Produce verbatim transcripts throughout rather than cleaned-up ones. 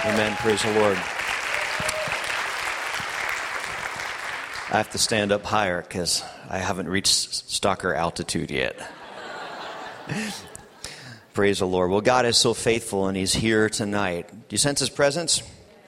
Amen. Praise the Lord. I have to stand up higher because I haven't reached stalker altitude yet. Praise the Lord. Well, God is so faithful, and He's here tonight. Do you sense His presence?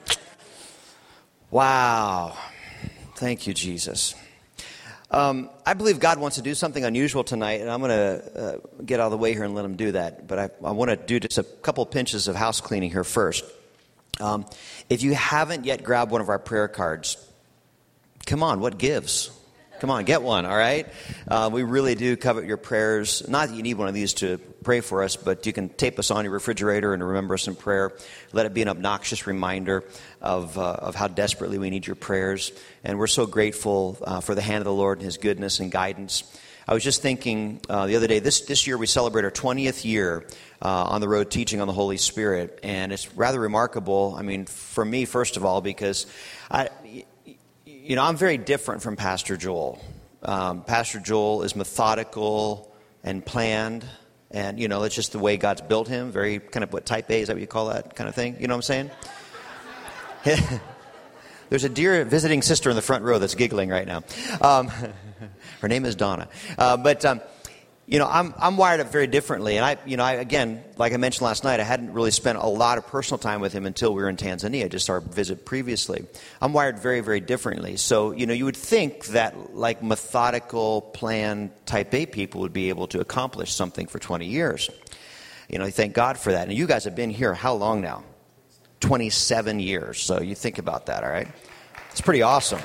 Wow. Thank you, Jesus. Um, I believe God wants to do something unusual tonight, and I'm going to uh, get out of the way here and let Him do that. But I, I want to do just a couple pinches of house cleaning here first. Um, if you haven't yet grabbed one of our prayer cards, come on, what gives? Come on, get one, all right? Uh, we really do covet your prayers. Not that you need one of these to pray for us, but you can tape us on your refrigerator and remember us in prayer. Let it be an obnoxious reminder of uh, of how desperately we need your prayers. And we're so grateful uh, for the hand of the Lord and His goodness and guidance. I was just thinking uh, the other day, this, this year we celebrate our twentieth year uh, on the road teaching on the Holy Spirit. And it's rather remarkable, I mean, for me, first of all, because I... You know, I'm very different from Pastor Joel. Um, Pastor Joel is methodical and planned, and, you know, it's just the way God's built him. Very kind of, what, type A, is that what you call that kind of thing? You know what I'm saying? There's a dear visiting sister in the front row that's giggling right now. Um, her name is Donna. Uh, but, um, you know, I'm I'm wired up very differently. And, I, you know, I again, like I mentioned last night, I hadn't really spent a lot of personal time with him until we were in Tanzania, just our visit previously. I'm wired very, very differently. So, you know, you would think that, like, methodical, planned type A people would be able to accomplish something for twenty years. You know, thank God for that. And you guys have been here how long now? twenty-seven years. So you think about that, all right? It's pretty awesome.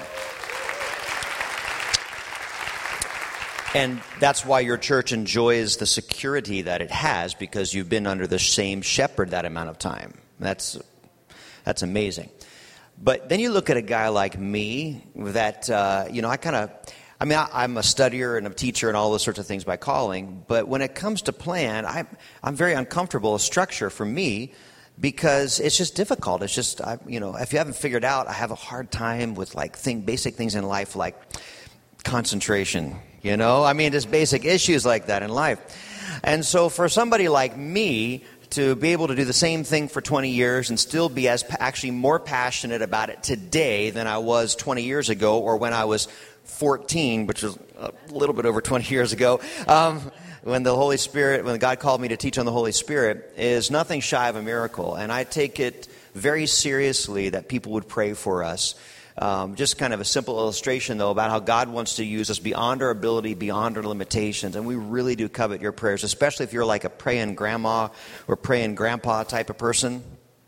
And that's why your church enjoys the security that it has, because you've been under the same shepherd that amount of time. That's that's amazing. But then you look at a guy like me that, uh, you know, I kind of, I mean, I, I'm a studier and a teacher and all those sorts of things by calling. But when it comes to plan, I, I'm very uncomfortable with structure for me, because it's just difficult. It's just, I, you know, if you haven't figured out, I have a hard time with, like, thing, basic things in life like concentration. You know, I mean, just basic issues like that in life. And so for somebody like me to be able to do the same thing for twenty years and still be as actually more passionate about it today than I was twenty years ago, or when I was fourteen, which was a little bit over twenty years ago, um, when the Holy Spirit, when God called me to teach on the Holy Spirit, is nothing shy of a miracle. And I take it very seriously that people would pray for us. Um, just kind of a simple illustration, though, about how God wants to use us beyond our ability, beyond our limitations. And we really do covet your prayers, especially if you're like a praying grandma or praying grandpa type of person.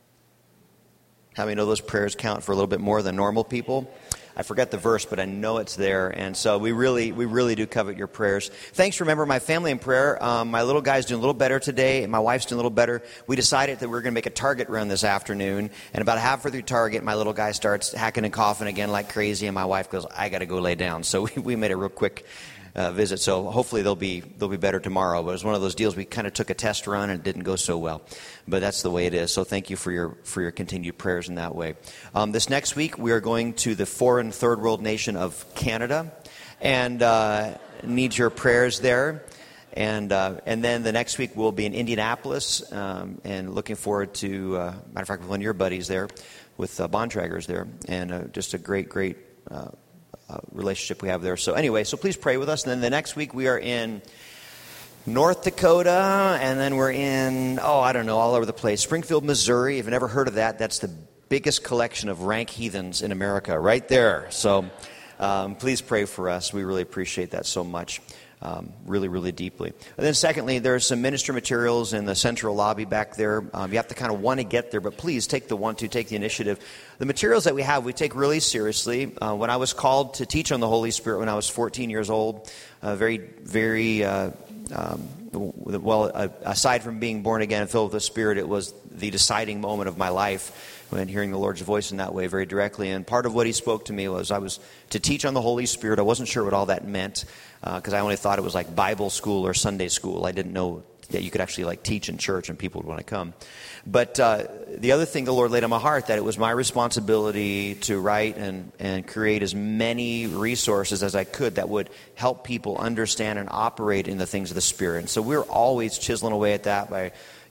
How many know those prayers count for a little bit more than normal people? I forget the verse, but I know it's there. And so we really, we really do covet your prayers. Thanks for remembering my family in prayer. Um, my little guy's doing a little better today, and my wife's doing a little better. We decided that we were going to make a Target run this afternoon. And about halfway through Target, my little guy starts hacking and coughing again like crazy. And my wife goes, I got to go lay down. So we, we made a real quick uh, visit. So hopefully they'll be they'll be better tomorrow. But it was one of those deals we kind of took a test run and it didn't go so well. But that's the way it is. So thank you for your for your continued prayers in that way. Um, this next week, we are going to the foreign third world nation of Canada, and uh, need your prayers there. And uh, and then the next week we'll be in Indianapolis, um, and looking forward to, uh, matter of fact, with one of your buddies there, with uh, Bontraggers there, and uh, just a great, great uh, uh, relationship we have there. So anyway, so please pray with us. And then the next week we are in North Dakota, and then we're in, oh, I don't know, all over the place. Springfield, Missouri. If you've never heard of that, that's the biggest collection of rank heathens in America right there. So um, please pray for us. We really appreciate that so much, um, really, really deeply. And then secondly, there's some ministry materials in the central lobby back there. Um, you have to kind of want to get there, but please take the want to, take the initiative. The materials that we have, we take really seriously. Uh, when I was called to teach on the Holy Spirit when I was fourteen years old, uh, very, very... Uh, Um, well, uh, aside from being born again and filled with the Spirit, it was the deciding moment of my life when hearing the Lord's voice in that way very directly. And part of what He spoke to me was I was to teach on the Holy Spirit. I wasn't sure what all that meant, because uh, I only thought it was like Bible school or Sunday school. I didn't know that you could actually like teach in church and people would want to come. But uh, the other thing the Lord laid on my heart, that it was my responsibility to write and, and create as many resources as I could that would help people understand and operate in the things of the Spirit. And so we're always chiseling away at that by,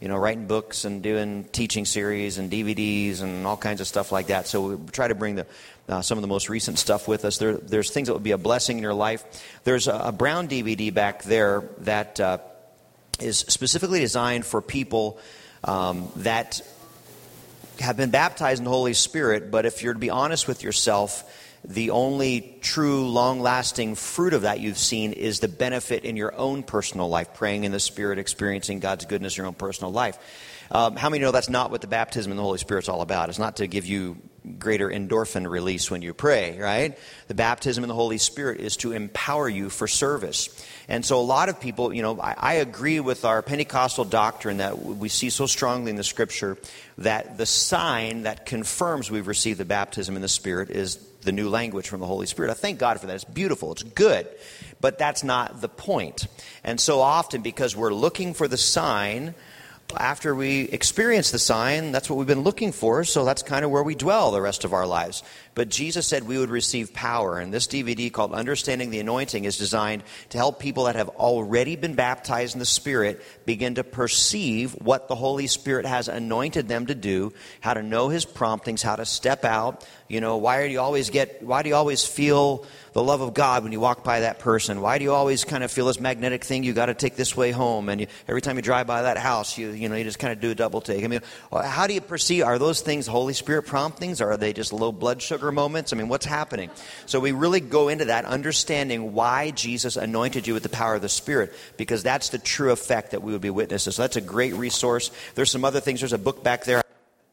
you know, writing books and doing teaching series and D V Ds and all kinds of stuff like that. So we try to bring the uh, some of the most recent stuff with us. There, there's things that would be a blessing in your life. There's a, a brown D V D back there that uh, is specifically designed for people um, that have been baptized in the Holy Spirit, but if you're to be honest with yourself, the only true, long-lasting fruit of that you've seen is the benefit in your own personal life, praying in the Spirit, experiencing God's goodness in your own personal life. Um, how many know that's not what the baptism in the Holy Spirit's all about? It's not to give you greater endorphin release when you pray, right? The baptism in the Holy Spirit is to empower you for service. And so a lot of people, you know, I, I agree with our Pentecostal doctrine that we see so strongly in the Scripture that the sign that confirms we've received the baptism in the Spirit is the new language from the Holy Spirit. I thank God for that. It's beautiful. It's good. But that's not the point. And so often, because we're looking for the sign, after we experience the sign, that's what we've been looking for, so that's kind of where we dwell the rest of our lives. But Jesus said we would receive power, and this D V D called Understanding the Anointing is designed to help people that have already been baptized in the Spirit begin to perceive what the Holy Spirit has anointed them to do, how to know His promptings, how to step out. You know, why do you always get, why do you always feel the love of God when you walk by that person? Why do you always kind of feel this magnetic thing you got to take this way home? And you, every time you drive by that house, you you know, you just kind of do a double take. I mean, how do you perceive, are those things Holy Spirit promptings, or are they just low blood sugar moments? I mean, what's happening? So we really go into that understanding why Jesus anointed you with the power of the Spirit, because that's the true effect that we would be witnesses. So that's a great resource. There's some other things. There's a book back there.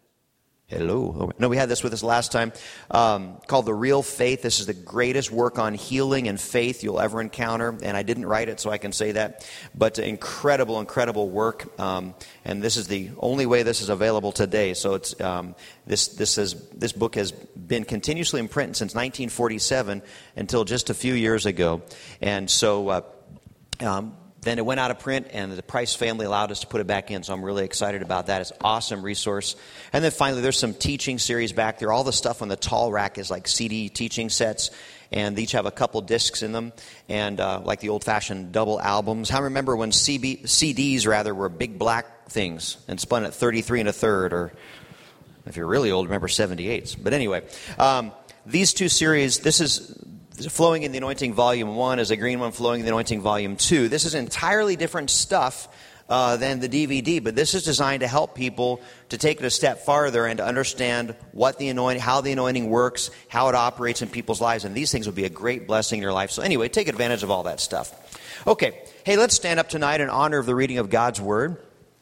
Hello. No, we had this with us last time, um, called The Real Faith. This is the greatest work on healing and faith you'll ever encounter, and I didn't write it, so I can say that. But incredible, incredible work, um, and this is the only way this is available today. So it's um, this this is this book has been continuously in print since nineteen forty-seven until just a few years ago, and so. Uh, um, Then it went out of print, and the Price family allowed us to put it back in, so I'm really excited about that. It's an awesome resource. And then finally, there's some teaching series back there. All the stuff on the tall rack is like C D teaching sets, and they each have a couple discs in them, and uh, like the old-fashioned double albums. I remember when C B, C Ds, rather, were big black things and spun at thirty-three and a third, or if you're really old, remember seventy-eights. But anyway, um, these two series, this is... Flowing in the Anointing Volume one is a green one, Flowing in the Anointing Volume two. This is entirely different stuff uh, than the D V D, but this is designed to help people to take it a step farther and to understand what the anointing, how the anointing works, how it operates in people's lives, and these things will be a great blessing in your life. So anyway, take advantage of all that stuff. Okay, hey, let's stand up tonight in honor of the reading of God's Word.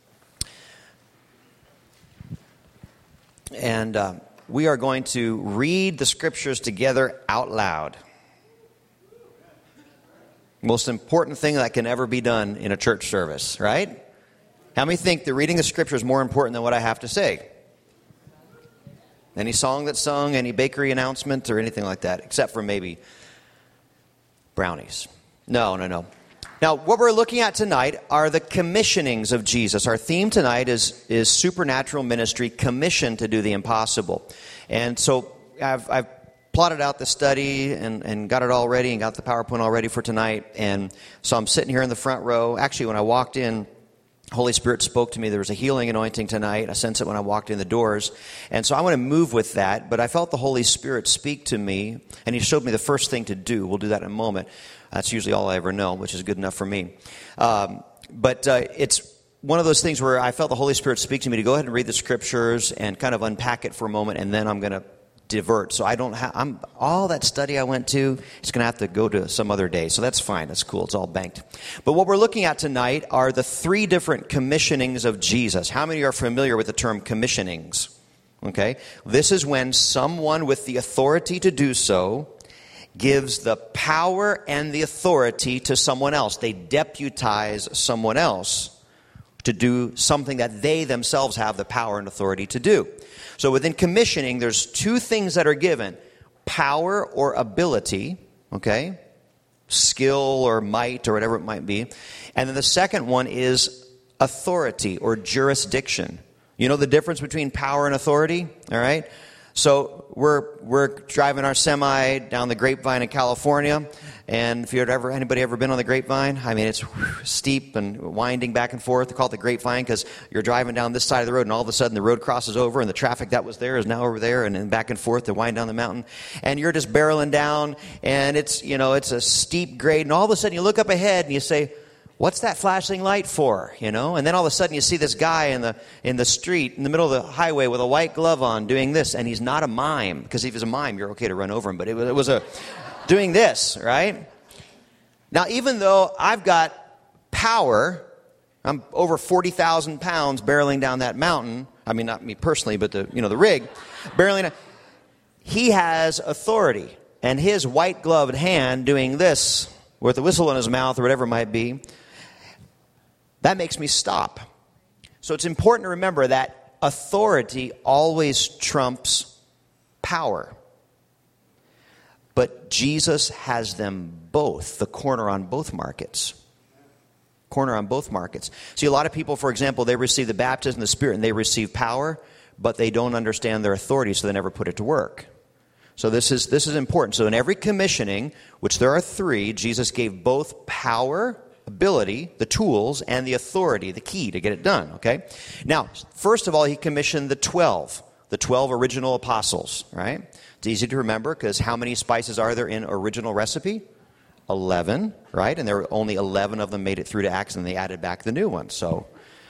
And uh, we are going to read the Scriptures together out loud. Most important thing that can ever be done in a church service, right? How many think the reading of Scripture is more important than what I have to say? Any song that's sung, any bakery announcement, or anything like that, except for maybe brownies. No, no, no. Now, what we're looking at tonight are the commissionings of Jesus. Our theme tonight is, is supernatural ministry, commissioned to do the impossible. And so I've, I've plotted out the study and, and got it all ready and got the PowerPoint all ready for tonight. And so I'm sitting here in the front row. Actually, when I walked in, Holy Spirit spoke to me. There was a healing anointing tonight. I sensed it when I walked in the doors. And so I want to move with that. But I felt the Holy Spirit speak to me, and He showed me the first thing to do. We'll do that in a moment. That's usually all I ever know, which is good enough for me. Um, but uh, it's one of those things where I felt the Holy Spirit speak to me to go ahead and read the Scriptures and kind of unpack it for a moment, and then I'm going to divert. So I don't have, I'm, all that study I went to, it's going to have to go to some other day. So that's fine. That's cool. It's all banked. But what we're looking at tonight are the three different commissionings of Jesus. How many are familiar with the term commissionings? Okay. This is when someone with the authority to do so gives the power and the authority to someone else. They deputize someone else to do something that they themselves have the power and authority to do. So within commissioning, there's two things that are given: power or ability, okay, skill or might or whatever it might be. And then the second one is authority or jurisdiction. You know the difference between power and authority, all right? So we're we're driving our semi down the Grapevine in California, and if you've ever anybody ever been on the Grapevine, I mean it's steep and winding back and forth. They call it the Grapevine because you're driving down this side of the road, and all of a sudden the road crosses over, and the traffic that was there is now over there, and then back and forth to wind down the mountain, and you're just barreling down, and it's you know it's a steep grade, and all of a sudden you look up ahead and you say, what's that flashing light for? You know, and then all of a sudden you see this guy in the in the street in the middle of the highway with a white glove on doing this, and he's not a mime, because if he's a mime, you're okay to run over him. But it was, it was a doing this, right? Now, even though I've got power, I'm over forty thousand pounds barreling down that mountain. I mean, not me personally, but the you know the rig barreling down. He has authority, and his white gloved hand doing this with a whistle in his mouth or whatever it might be. That makes me stop. So it's important to remember that authority always trumps power. But Jesus has them both, the corner on both markets. Corner on both markets. See, a lot of people, for example, they receive the baptism of the Spirit and they receive power, but they don't understand their authority, so they never put it to work. So this is this is important. So in every commissioning, which there are three, Jesus gave both power, ability, the tools, and the authority, the key to get it done, okay? Now, first of all, he commissioned the twelve, the twelve original apostles, right? It's easy to remember because how many spices are there in original recipe? eleven, right? And there were only eleven of them made it through to Acts, and they added back the new one. So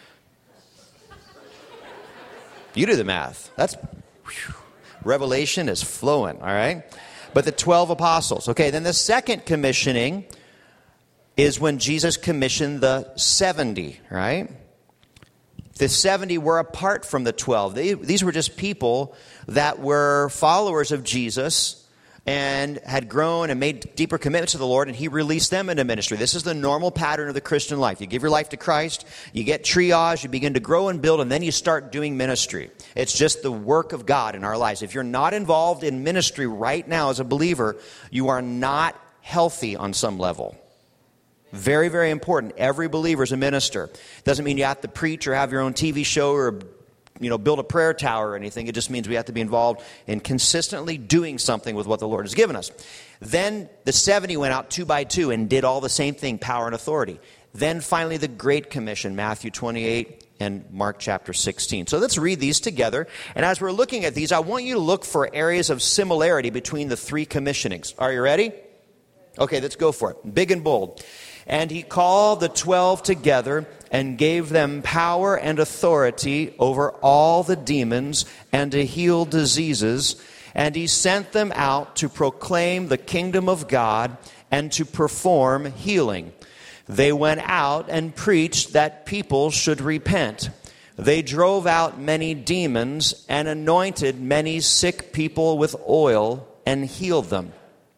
you do the math. That's whew, Revelation is flowing, all right? But the twelve apostles. Okay, then the second commissioning is when Jesus commissioned the seventy, right? The seventy were apart from the twelve. They, these were just people that were followers of Jesus and had grown and made deeper commitments to the Lord, and he released them into ministry. This is the normal pattern of the Christian life. You give your life to Christ, you get triage, you begin to grow and build, and then you start doing ministry. It's just the work of God in our lives. If you're not involved in ministry right now as a believer, you are not healthy on some level. Very, very important. Every believer is a minister. Doesn't mean you have to preach or have your own T V show or you know, build a prayer tower or anything. It just means we have to be involved in consistently doing something with what the Lord has given us. Then the seventy went out two by two and did all the same thing, power and authority. Then finally the Great Commission, Matthew twenty-eight and Mark chapter sixteen. So let's read these together. And as we're looking at these, I want you to look for areas of similarity between the three commissionings. Are you ready? Okay, let's go for it. Big and bold. And he called the twelve together and gave them power and authority over all the demons and to heal diseases. And he sent them out to proclaim the kingdom of God and to perform healing. They went out and preached that people should repent. They drove out many demons and anointed many sick people with oil and healed them.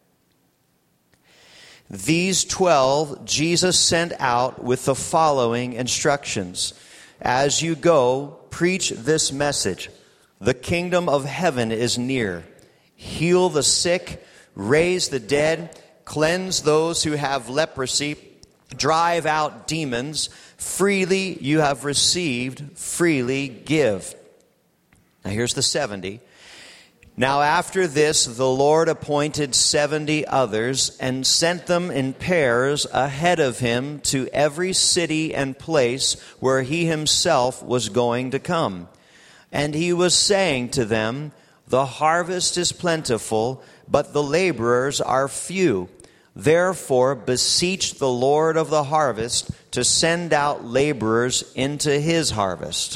These twelve Jesus sent out with the following instructions. As you go, preach this message. The kingdom of heaven is near. Heal the sick, raise the dead, cleanse those who have leprosy, drive out demons. Freely you have received, freely give. Now here's the seventy. Now after this, the Lord appointed seventy others and sent them in pairs ahead of him to every city and place where he himself was going to come. And he was saying to them, the harvest is plentiful, but the laborers are few. Therefore beseech the Lord of the harvest to send out laborers into his harvest.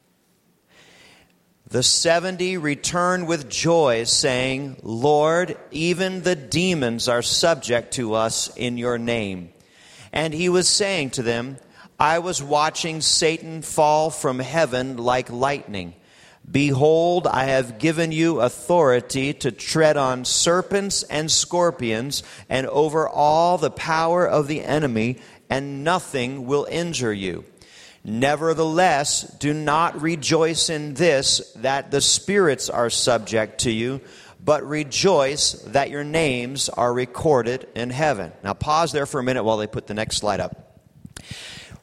The seventy returned with joy, saying, Lord, even the demons are subject to us in your name. And he was saying to them, I was watching Satan fall from heaven like lightning. Behold, I have given you authority to tread on serpents and scorpions and over all the power of the enemy, and nothing will injure you. Nevertheless, do not rejoice in this, that the spirits are subject to you, but rejoice that your names are recorded in heaven. Now pause there for a minute while they put the next slide up.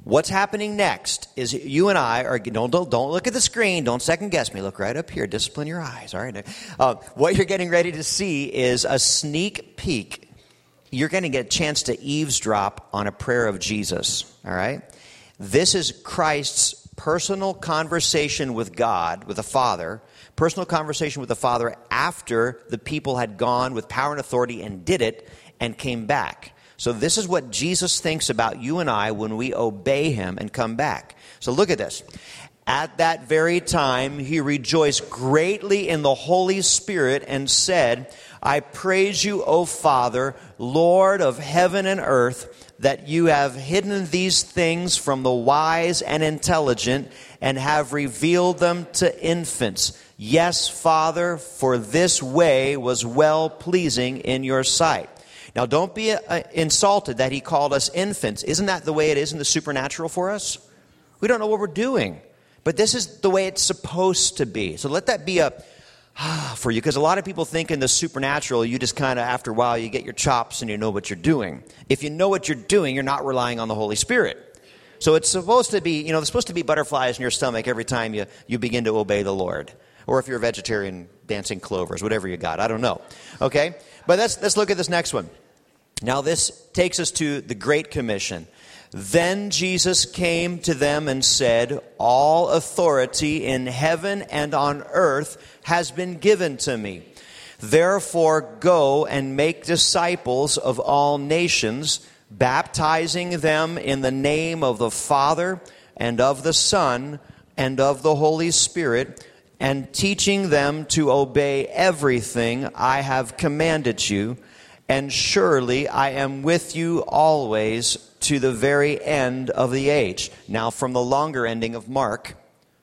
What's happening next is you and I are, don't, don't, don't look at the screen, don't second guess me, look right up here, discipline your eyes, all right? Uh, what you're getting ready to see is a sneak peek. You're going to get a chance to eavesdrop on a prayer of Jesus, all right? This is Christ's personal conversation with God, with the Father, personal conversation with the Father after the people had gone with power and authority and did it and came back. So this is what Jesus thinks about you and I when we obey him and come back. So look at this. At that very time, he rejoiced greatly in the Holy Spirit and said, I praise you, O Father, Lord of heaven and earth, that you have hidden these things from the wise and intelligent and have revealed them to infants. Yes, Father, for this way was well-pleasing in your sight. Now, don't be uh, insulted that he called us infants. Isn't that the way it is in the supernatural for us? We don't know what we're doing. But this is the way it's supposed to be. So let that be a ah for you. Because a lot of people think in the supernatural, you just kind of, after a while, you get your chops and you know what you're doing. If you know what you're doing, you're not relying on the Holy Spirit. So it's supposed to be, you know, there's supposed to be butterflies in your stomach every time you, you begin to obey the Lord. Or if you're a vegetarian, dancing clovers, whatever you got. I don't know. Okay? But let's, let's look at this next one. Now this takes us to the Great Commission. Then Jesus came to them and said, all authority in heaven and on earth has been given to me. Therefore go and make disciples of all nations, baptizing them in the name of the Father and of the Son and of the Holy Spirit, and teaching them to obey everything I have commanded you. And surely I am with you always to the very end of the age. Now from the longer ending of Mark.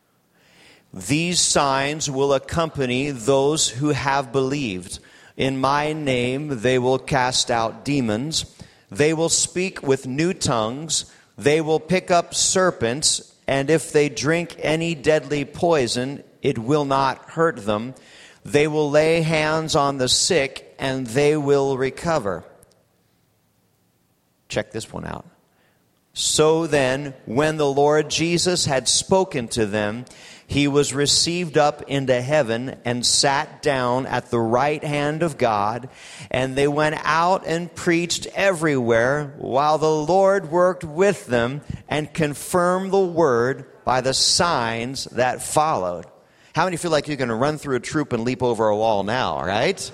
These signs will accompany those who have believed. In my name they will cast out demons. They will speak with new tongues. They will pick up serpents. And if they drink any deadly poison, it will not hurt them. They will lay hands on the sick, and they will recover. Check this one out. So then, when the Lord Jesus had spoken to them, he was received up into heaven and sat down at the right hand of God. And they went out and preached everywhere, while the Lord worked with them and confirmed the word by the signs that followed. How many feel like you're going to run through a troop and leap over a wall now, all right?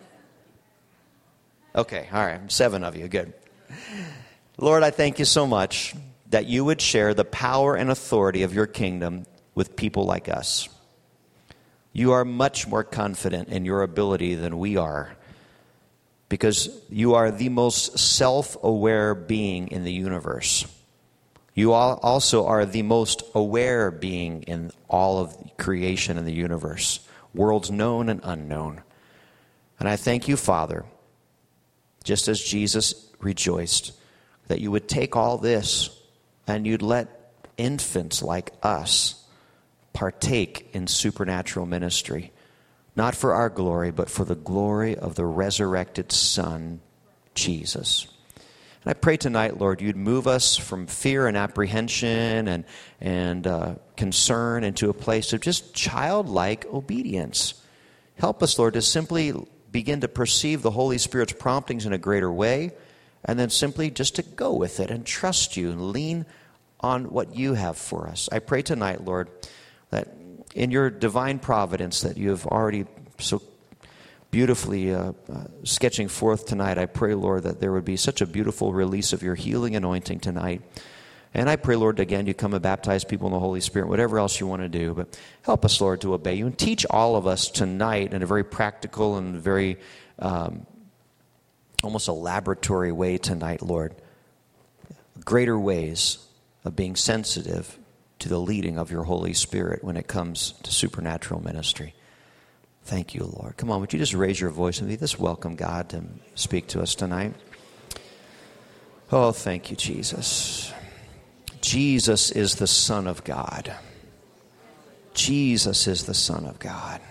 Okay, all right, seven of you, good. Lord, I thank you so much that you would share the power and authority of your kingdom with people like us. You are much more confident in your ability than we are, because you are the most self-aware being in the universe. You also are the most aware being in all of creation in the universe, worlds known and unknown. And I thank you, Father, just as Jesus rejoiced, that you would take all this and you'd let infants like us partake in supernatural ministry, not for our glory, but for the glory of the resurrected Son, Jesus. And I pray tonight, Lord, you'd move us from fear and apprehension and, and uh, concern into a place of just childlike obedience. Help us, Lord, to simply begin to perceive the Holy Spirit's promptings in a greater way, and then simply just to go with it and trust you and lean on what you have for us. I pray tonight, Lord, that in your divine providence that you have already so beautifully uh, uh, sketching forth tonight, I pray, Lord, that there would be such a beautiful release of your healing anointing tonight. And I pray, Lord, again, you come and baptize people in the Holy Spirit, whatever else you want to do. But help us, Lord, to obey you. And teach all of us tonight in a very practical and very um, almost a laboratory way tonight, Lord, greater ways of being sensitive to the leading of your Holy Spirit when it comes to supernatural ministry. Thank you, Lord. Come on, would you just raise your voice and just welcome God to speak to us tonight? Oh, thank you, Jesus. Jesus is the Son of God. Jesus is the Son of God.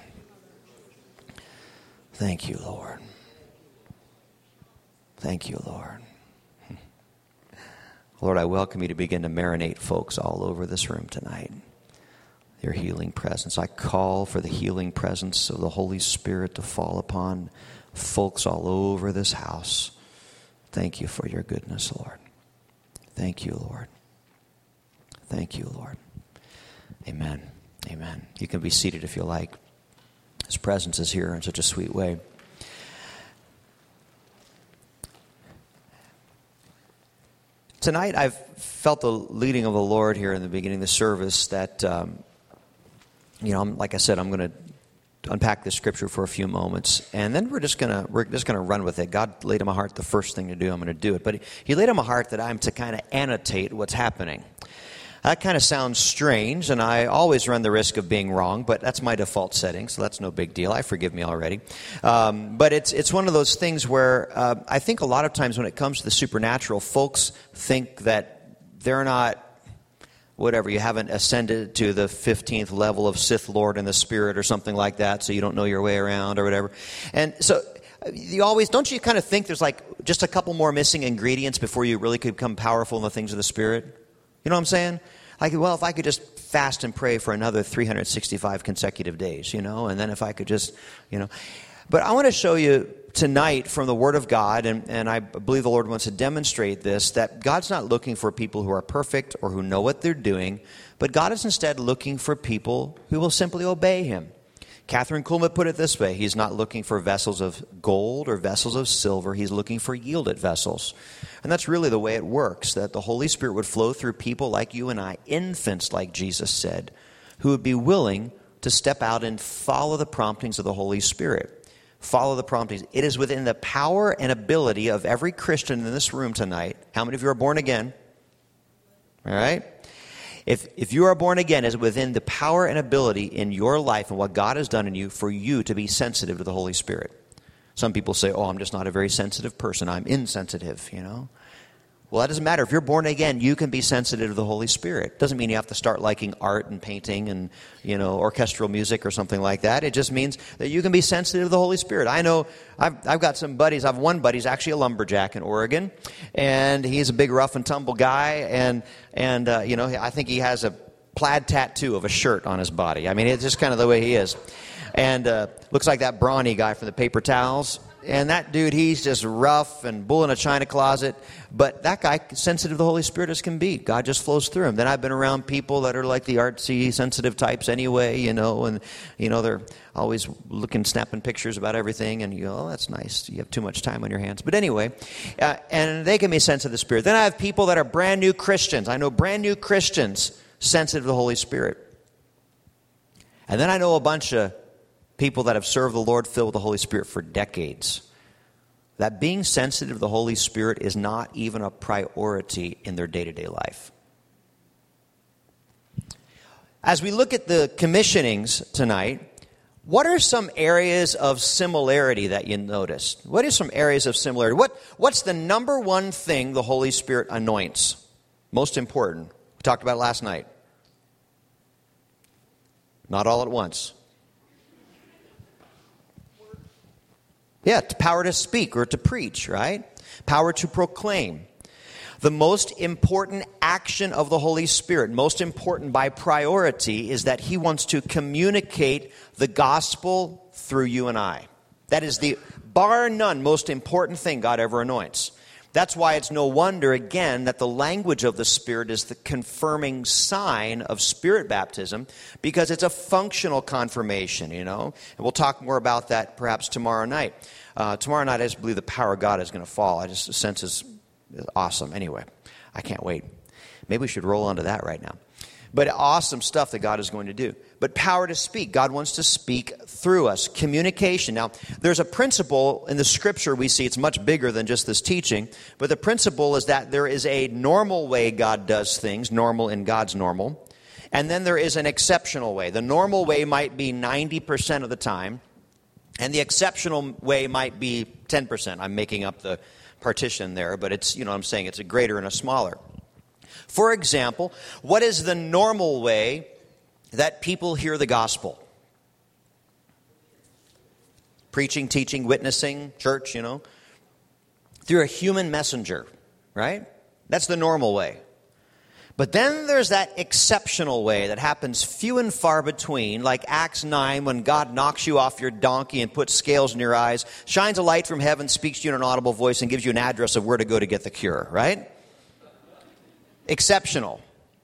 Thank you, Lord. Thank you, Lord. Lord, I welcome you to begin to marinate folks all over this room tonight. Your healing presence. I call for the healing presence of the Holy Spirit to fall upon folks all over this house. Thank you for your goodness, Lord. Thank you, Lord. Thank you, Lord. Amen. Amen. You can be seated if you like. His presence is here in such a sweet way. Tonight, I've felt the leading of the Lord here in the beginning of the service that, um, you know, I'm, like I said, I'm going to unpack this scripture for a few moments, and then we're just going to we're just going to run with it. God laid in my heart the first thing to do. I'm going to do it, but he, he laid in my heart that I'm to kind of annotate what's happening. That kind of sounds strange, and I always run the risk of being wrong, but that's my default setting, so that's no big deal. I forgive me already. Um, but it's it's one of those things where uh, I think a lot of times when it comes to the supernatural, folks think that they're not, whatever, you haven't ascended to the fifteenth level of Sith Lord in the Spirit or something like that, so you don't know your way around or whatever. And so you always, don't you kind of think there's like just a couple more missing ingredients before you really could become powerful in the things of the Spirit? You know what I'm saying? Like, well, if I could just fast and pray for another three hundred sixty-five consecutive days, you know, and then if I could just, you know. But I want to show you tonight from the Word of God, and, and I believe the Lord wants to demonstrate this, that God's not looking for people who are perfect or who know what they're doing, but God is instead looking for people who will simply obey Him. Catherine Kuhlman put it this way: He's not looking for vessels of gold or vessels of silver. He's looking for yielded vessels. And that's really the way it works, that the Holy Spirit would flow through people like you and I, infants like Jesus said, who would be willing to step out and follow the promptings of the Holy Spirit. Follow the promptings. It is within the power and ability of every Christian in this room tonight. How many of you are born again? All right? If if you are born again, it's within the power and ability in your life and what God has done in you for you to be sensitive to the Holy Spirit. Some people say, oh, I'm just not a very sensitive person. I'm insensitive, you know. Well, that doesn't matter. If you're born again, you can be sensitive to the Holy Spirit. Doesn't mean you have to start liking art and painting and, you know, orchestral music or something like that. It just means that you can be sensitive to the Holy Spirit. I know I've, I've got some buddies. I have one buddy who's actually a lumberjack in Oregon, and he's a big rough and tumble guy, and, and uh, you know, I think he has a plaid tattoo of a shirt on his body. I mean, it's just kind of the way he is. And uh, looks like that brawny guy from the paper towels. And that dude, he's just rough and bull in a china closet. But that guy, sensitive to the Holy Spirit as can be. God just flows through him. Then I've been around people that are like the artsy, sensitive types anyway, you know. And, you know, they're always looking, snapping pictures about everything. And you go, oh, that's nice. You have too much time on your hands. But anyway, uh, and they can be sensitive to the Spirit. Then I have people that are brand new Christians. I know brand new Christians sensitive to the Holy Spirit. And then I know a bunch of people that have served the Lord filled with the Holy Spirit for decades. That being sensitive to the Holy Spirit is not even a priority in their day-to-day life. As we look at the commissionings tonight, what are some areas of similarity that you noticed? What are some areas of similarity? What, what's the number one thing the Holy Spirit anoints? Most important. We talked about it last night. Not all at once. Yeah, power to speak or to preach, right? Power to proclaim. The most important action of the Holy Spirit, most important by priority, is that He wants to communicate the gospel through you and I. That is the, bar none, most important thing God ever anoints. That's why it's no wonder, again, that the language of the Spirit is the confirming sign of Spirit baptism, because it's a functional confirmation, you know. And we'll talk more about that perhaps tomorrow night. Uh, tomorrow night, I just believe the power of God is going to fall. I just sense it's awesome. Anyway, I can't wait. Maybe we should roll onto that right now. But awesome stuff that God is going to do. But power to speak. God wants to speak through us. Communication. Now, there's a principle in the Scripture we see. It's much bigger than just this teaching. But the principle is that there is a normal way God does things, normal in God's normal. And then there is an exceptional way. The normal way might be ninety percent of the time. And the exceptional way might be ten percent. I'm making up the partition there. But it's, you know what I'm saying, it's a greater and a smaller. For example, what is the normal way that people hear the gospel? Preaching, teaching, witnessing, church, you know. Through a human messenger, right? That's the normal way. But then there's that exceptional way that happens few and far between, like Acts nine, when God knocks you off your donkey and puts scales in your eyes, shines a light from heaven, speaks to you in an audible voice, and gives you an address of where to go to get the cure, right? Exceptional.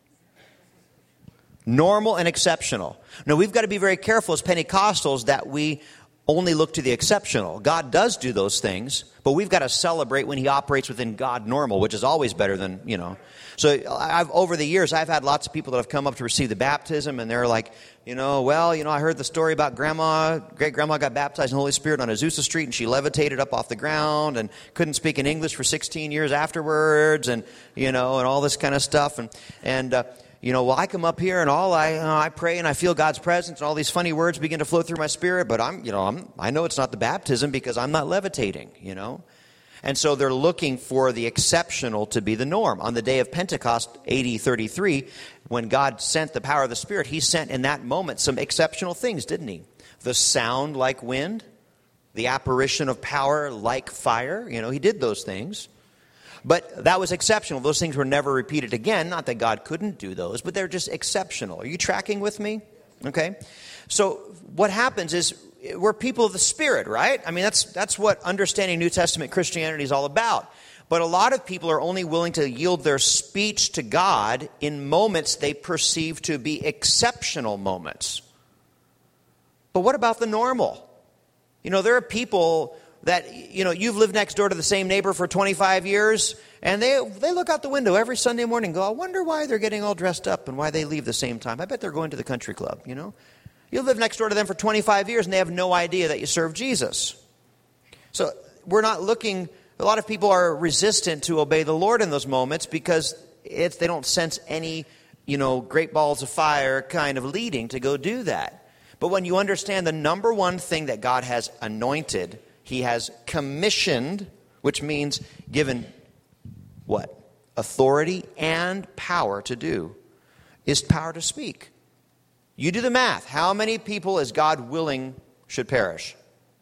Normal and exceptional. Now, we've got to be very careful as Pentecostals that we only look to the exceptional. God does do those things, but we've got to celebrate when he operates within God normal, which is always better than, you know. So I've, over the years, I've had lots of people that have come up to receive the baptism, and they're like, you know, well, you know, I heard the story about grandma, great-grandma got baptized in the Holy Spirit on Azusa Street, and she levitated up off the ground and couldn't speak in English for sixteen years afterwards, and, you know, and all this kind of stuff. And, and uh, you know, well, I come up here, and all I, you know, I pray, and I feel God's presence, and all these funny words begin to flow through my spirit, but I'm, you know, I'm, I know it's not the baptism because I'm not levitating, you know. And so they're looking for the exceptional to be the norm. On the day of Pentecost, A D thirty-three, when God sent the power of the Spirit, he sent in that moment some exceptional things, didn't he? The sound like wind, the apparition of power like fire. You know, he did those things. But that was exceptional. Those things were never repeated again. Not that God couldn't do those, but they're just exceptional. Are you tracking with me? Okay. So what happens is, we're people of the Spirit, right? I mean, that's that's what understanding New Testament Christianity is all about. But a lot of people are only willing to yield their speech to God in moments they perceive to be exceptional moments. But what about the normal? You know, there are people that, you know, you've lived next door to the same neighbor for twenty-five years, and they they look out the window every Sunday morning and go, I wonder why they're getting all dressed up and why they leave the same time. I bet they're going to the country club, you know? You live next door to them for twenty-five years, and they have no idea that you serve Jesus. So we're not looking, a lot of people are resistant to obey the Lord in those moments because it's, they don't sense any, you know, great balls of fire kind of leading to go do that. But when you understand the number one thing that God has anointed, he has commissioned, which means given what? Authority and power to do, is power to speak. You do the math. How many people is God willing should perish?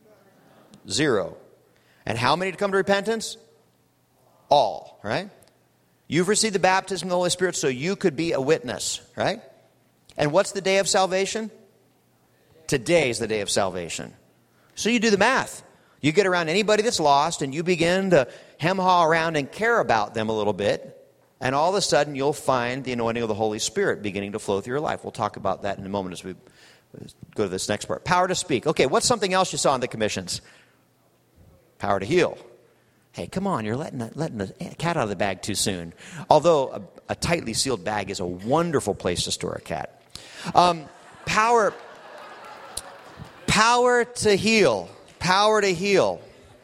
Zero. And how many to come to repentance? All, right? You've received the baptism of the Holy Spirit so you could be a witness, right? And what's the day of salvation? Today is the day of salvation. So you do the math. You get around anybody that's lost and you begin to hem-haw around and care about them a little bit. And all of a sudden, you'll find the anointing of the Holy Spirit beginning to flow through your life. We'll talk about that in a moment as we go to this next part. Power to speak. Okay, what's something else you saw in the commissions? Power to heal. Hey, come on, you're letting the, letting the cat out of the bag too soon. Although a, a tightly sealed bag is a wonderful place to store a cat. Um, power, power to heal. Power to heal.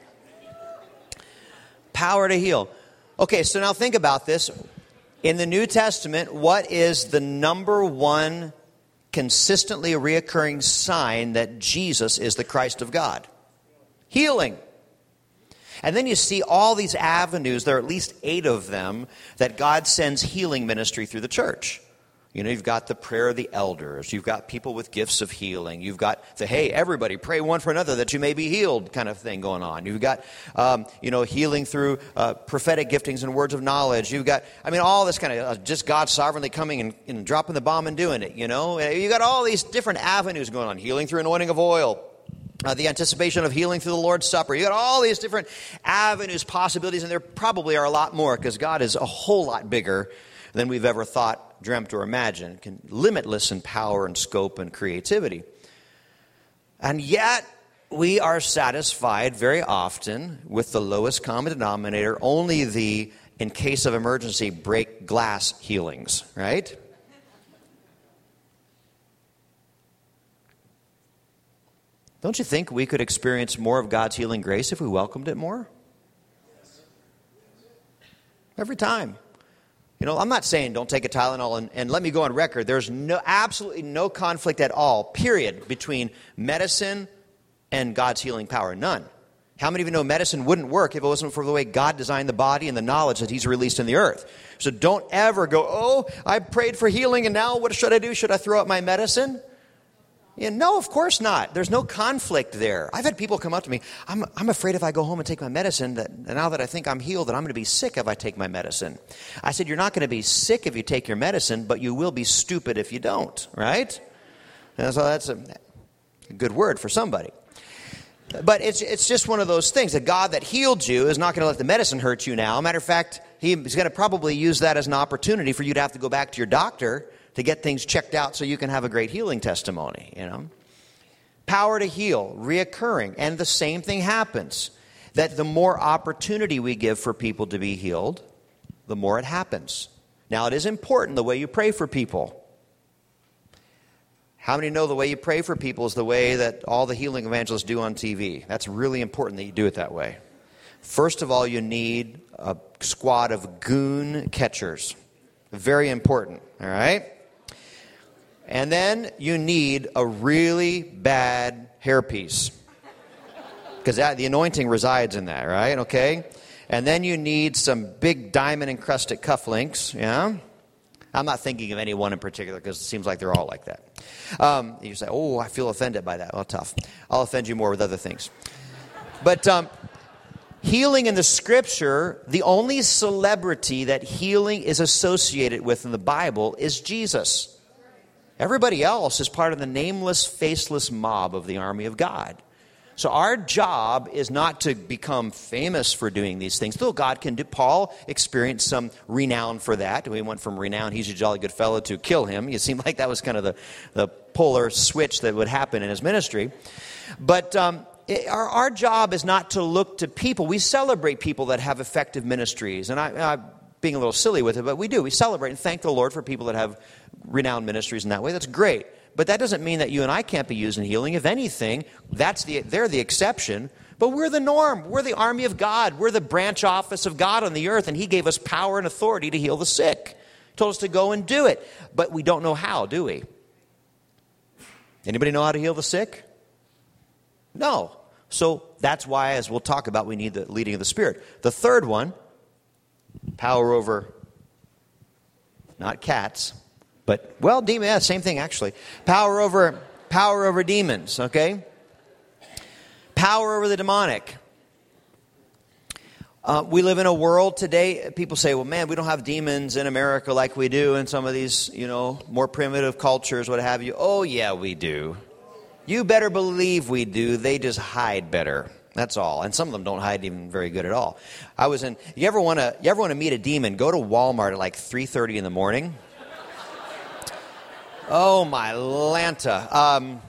Power to heal. Okay, so now think about this. In the New Testament, what is the number one consistently reoccurring sign that Jesus is the Christ of God? Healing. And then you see all these avenues, there are at least eight of them, that God sends healing ministry through the church. You know, you've got the prayer of the elders. You've got people with gifts of healing. You've got the, hey, everybody, pray one for another that you may be healed kind of thing going on. You've got, um, you know, healing through uh, prophetic giftings and words of knowledge. You've got, I mean, all this kind of, uh, just God sovereignly coming and, and dropping the bomb and doing it, you know. You've got all these different avenues going on. Healing through anointing of oil. Uh, the anticipation of healing through the Lord's Supper. You got all these different avenues, possibilities, and there probably are a lot more because God is a whole lot bigger than we've ever thought, dreamt, or imagined. Can limitless in power and scope and creativity. And yet, we are satisfied very often with the lowest common denominator, only the, in case of emergency, break glass healings, right? Don't you think we could experience more of God's healing grace if we welcomed it more? Every time. You know, I'm not saying don't take a Tylenol, and, and let me go on record. There's no absolutely no conflict at all, period, between medicine and God's healing power. None. How many of you know medicine wouldn't work if it wasn't for the way God designed the body and the knowledge that he's released in the earth? So don't ever go, oh, I prayed for healing, and now what should I do? Should I throw out my medicine? Yeah, no, of course not. There's no conflict there. I've had people come up to me, I'm, I'm afraid if I go home and take my medicine, that now that I think I'm healed, that I'm going to be sick if I take my medicine. I said, you're not going to be sick if you take your medicine, but you will be stupid if you don't, right? And so that's a good word for somebody. But it's it's just one of those things. A God that healed you is not going to let the medicine hurt you now. Matter of fact, he's going to probably use that as an opportunity for you to have to go back to your doctor to get things checked out so you can have a great healing testimony, you know. Power to heal, reoccurring. And the same thing happens. That the more opportunity we give for people to be healed, the more it happens. Now, it is important the way you pray for people. How many know the way you pray for people is the way that all the healing evangelists do on T V? That's really important that you do it that way. First of all, you need a squad of goon catchers. Very important, all right? And then you need a really bad hairpiece. Because the anointing resides in that, right? Okay? And then you need some big diamond-encrusted cufflinks, yeah? I'm not thinking of any one in particular because it seems like they're all like that. Um, you say, oh, I feel offended by that. Well, tough. I'll offend you more with other things. But um, healing in the Scripture, the only celebrity that healing is associated with in the Bible is Jesus. Everybody else is part of the nameless, faceless mob of the army of God. So our job is not to become famous for doing these things, though God can do. Paul experienced some renown for that. We went from renown, he's a jolly good fellow, to kill him. It seemed like that was kind of the, the polar switch that would happen in his ministry. But um, it, our, our job is not to look to people. We celebrate people that have effective ministries. And I, I'm being a little silly with it, but we do. We celebrate and thank the Lord for people that have renowned ministries in that way. That's great. But that doesn't mean that you and I can't be used in healing. If anything, that's the they're the exception. But we're the norm. We're the army of God. We're the branch office of God on the earth, and he gave us power and authority to heal the sick. He told us to go and do it. But we don't know how, do we? Anybody know how to heal the sick? No. So that's why, as we'll talk about, we need the leading of the Spirit. The third one, power over, not cats, but, well, demon, yeah, same thing actually. Power over, power over demons, okay? Power over the demonic. Uh, we live in a world today, people say, well, man, we don't have demons in America like we do in some of these, you know, more primitive cultures, what have you. Oh, yeah, we do. You better believe we do. They just hide better. That's all. And some of them don't hide even very good at all. I was in, you ever want to, you ever want to meet a demon, go to Walmart at like three thirty in the morning. Oh, my Lanta. Um,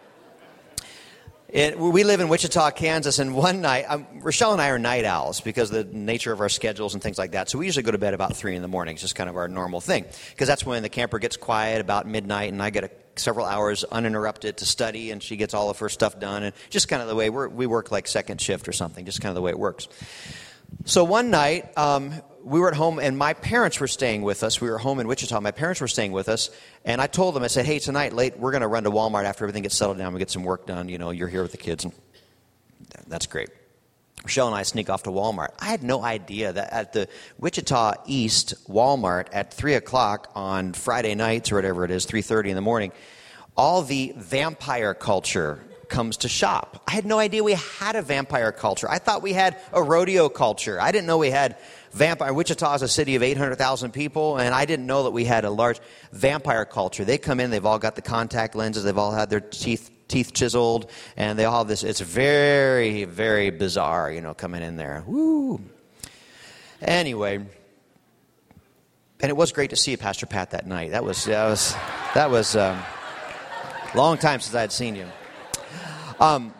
it, we live in Wichita, Kansas, and one night, um, Rochelle and I are night owls because of the nature of our schedules and things like that. So we usually go to bed about three in the morning. It's just kind of our normal thing because that's when the camper gets quiet about midnight, and I get a, several hours uninterrupted to study, and she gets all of her stuff done. And just kind of the way we're, we work like second shift or something, just kind of the way it works. So one night, um, we were at home, and my parents were staying with us. We were home in Wichita. My parents were staying with us, and I told them, I said, hey, tonight, late, we're going to run to Walmart after everything gets settled down. We get some work done. You know, you're here with the kids, and that's great. Rochelle and I sneak off to Walmart. I had no idea that at the Wichita East Walmart at three o'clock on Friday nights or whatever it is, three thirty in the morning, all the vampire culture comes to shop. I had no idea we had a vampire culture. I thought we had a rodeo culture. I didn't know we had vampire. Wichita is a city of eight hundred thousand people, and I didn't know that we had a large vampire culture. They come in, they've all got the contact lenses, they've all had their teeth teeth chiseled, and they all have this. It's very, very bizarre, you know, coming in there. Woo. Anyway, and it was great to see you, Pastor Pat, that night. That was that was that was a um, long time since I had seen you. Um,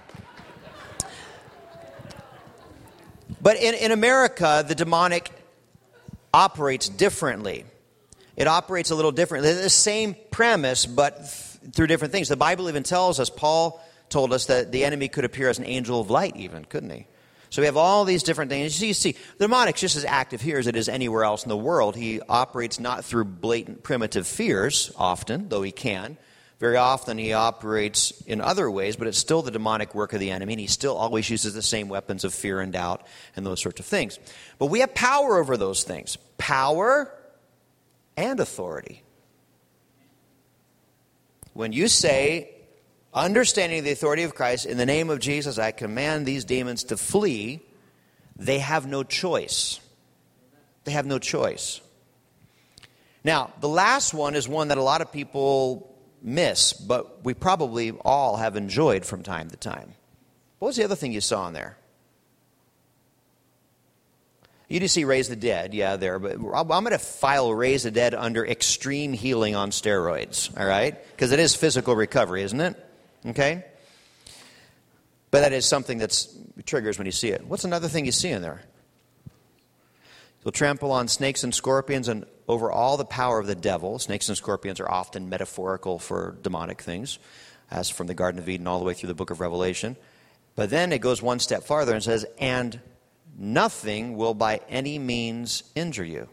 but in, in America, the demonic operates differently. It operates a little differently. It's the same premise, but th- through different things. The Bible even tells us, Paul told us that the enemy could appear as an angel of light even, couldn't he? So we have all these different things. You see, the demonic's just as active here as it is anywhere else in the world. He operates not through blatant primitive fears often, though he can. Very often he operates in other ways, but it's still the demonic work of the enemy, and he still always uses the same weapons of fear and doubt and those sorts of things. But we have power over those things. Power and authority. When you say, understanding the authority of Christ, in the name of Jesus, I command these demons to flee. They have no choice. They have no choice. Now, the last one is one that a lot of people miss, but we probably all have enjoyed from time to time. What was the other thing you saw in there? You do see Raise the Dead, yeah, there. But I'm going to file Raise the Dead under extreme healing on steroids, all right? Because it is physical recovery, isn't it? Okay? But that is something that triggers when you see it. What's another thing you see in there? You'll trample on snakes and scorpions and over all the power of the devil. Snakes and scorpions are often metaphorical for demonic things, as from the Garden of Eden all the way through the book of Revelation. But then it goes one step farther and says, and nothing will by any means injure you.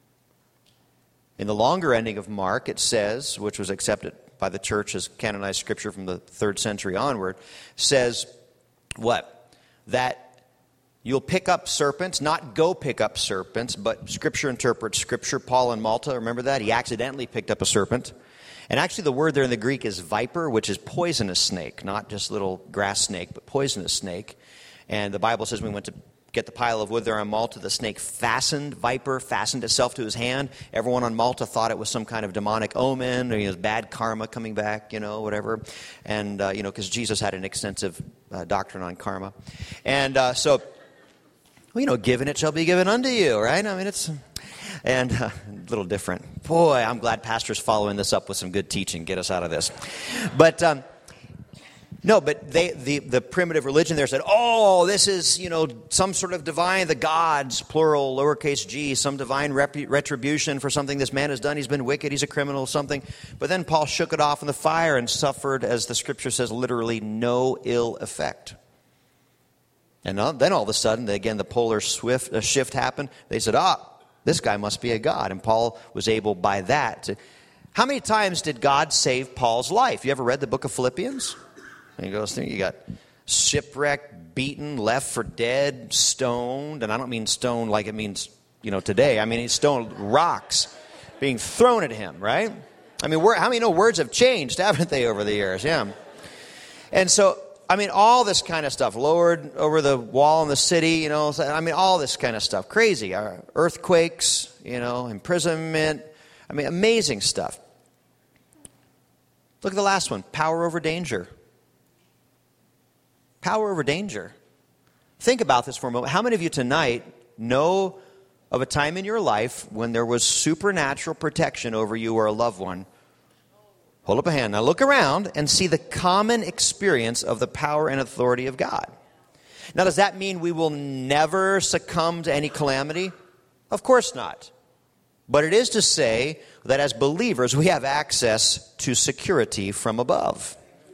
In the longer ending of Mark, it says, which was accepted by the church as canonized scripture from the third century onward, says what? That you'll pick up serpents, not go pick up serpents, but Scripture interprets Scripture. Paul in Malta, remember that? He accidentally picked up a serpent. And actually the word there in the Greek is viper, which is poisonous snake, not just little grass snake, but poisonous snake. And the Bible says when we went to get the pile of wood there on Malta, the snake fastened, viper fastened itself to his hand. Everyone on Malta thought it was some kind of demonic omen, or you know, bad karma coming back, you know, whatever. And, uh, you know, because Jesus had an extensive uh, doctrine on karma. And uh, so... Well, you know, given it shall be given unto you, right? I mean, it's and uh, a little different. Boy, I'm glad Pastor's following this up with some good teaching. Get us out of this. But um, no, but they the the primitive religion there said, oh, this is you know some sort of divine, the gods, plural, lowercase g, some divine rep- retribution for something this man has done. He's been wicked. He's a criminal, something. But then Paul shook it off in the fire and suffered, as the Scripture says, literally no ill effect. And then all of a sudden, again, the polar swift, uh, shift happened. They said, ah, this guy must be a god. And Paul was able by that to... How many times did God save Paul's life? You ever read the book of Philippians? And he goes through, you got shipwrecked, beaten, left for dead, stoned. And I don't mean stoned like it means, you know, today. I mean, he's stoned, rocks being thrown at him, right? I mean, how many know words have changed, haven't they, over the years? Yeah. And so... I mean, all this kind of stuff. Lowered over the wall in the city, you know. I mean, all this kind of stuff. Crazy. Earthquakes, you know, imprisonment. I mean, amazing stuff. Look at the last one. Power over danger. Power over danger. Think about this for a moment. How many of you tonight know of a time in your life when there was supernatural protection over you or a loved one? Hold up a hand. Now look around and see the common experience of the power and authority of God. Now, does that mean we will never succumb to any calamity? Of course not. But it is to say that as believers, we have access to security from above.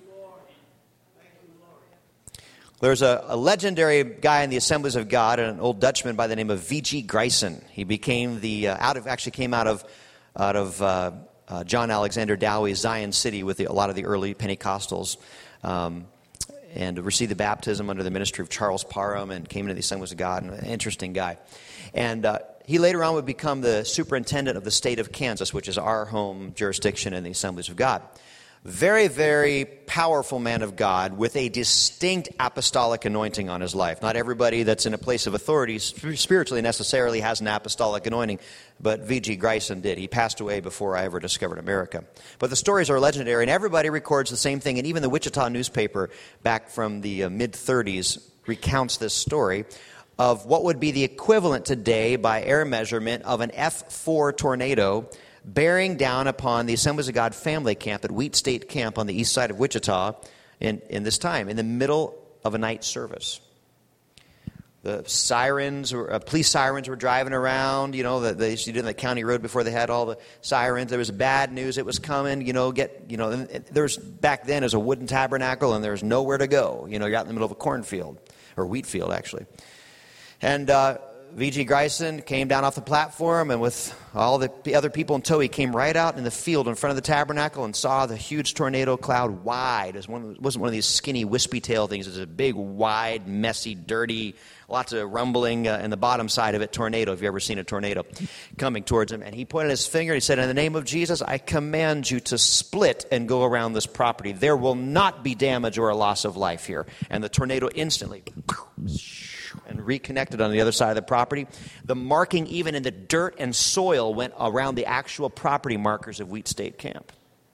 There's a, a legendary guy in the Assemblies of God, an old Dutchman by the name of V G Gryson. He became the, uh, out of, actually came out of, out of, uh, Uh, John Alexander Dowie's Zion City with the, a lot of the early Pentecostals, um, and received the baptism under the ministry of Charles Parham and came into the Assemblies of God. An interesting guy. And uh, he later on would become the superintendent of the state of Kansas, which is our home jurisdiction in the Assemblies of God. Very, very powerful man of God with a distinct apostolic anointing on his life. Not everybody that's in a place of authority spiritually necessarily has an apostolic anointing, but V G Gryson did. He passed away before I ever discovered America. But the stories are legendary, and everybody records the same thing. And even the Wichita newspaper back from the uh, mid-thirties recounts this story of what would be the equivalent today by air measurement of an F four tornado bearing down upon the Assemblies of God family camp at Wheat State Camp on the east side of Wichita in, in this time, in the middle of a night service. The sirens, were, uh, police sirens were driving around, you know, the, they used to do on the county road before they had all the sirens. There was bad news, it was coming, you know, get, you know, and, and there was, back then, as a wooden tabernacle, and there was nowhere to go. You know, you're out in the middle of a cornfield, or wheat field, actually. And uh, V G Greisen came down off the platform, and with all the other people in tow, he came right out in the field in front of the tabernacle and saw the huge tornado cloud wide. It, was one, it wasn't one of these skinny, wispy tail things. It was a big, wide, messy, dirty, lots of rumbling uh, in the bottom side of it, tornado, if you've ever seen a tornado coming towards him. And he pointed his finger and he said, in the name of Jesus, I command you to split and go around this property. There will not be damage or a loss of life here. And the tornado instantly and reconnected on the other side of the property. The marking, even in the dirt and soil, went around the actual property markers of Wheat State Camp.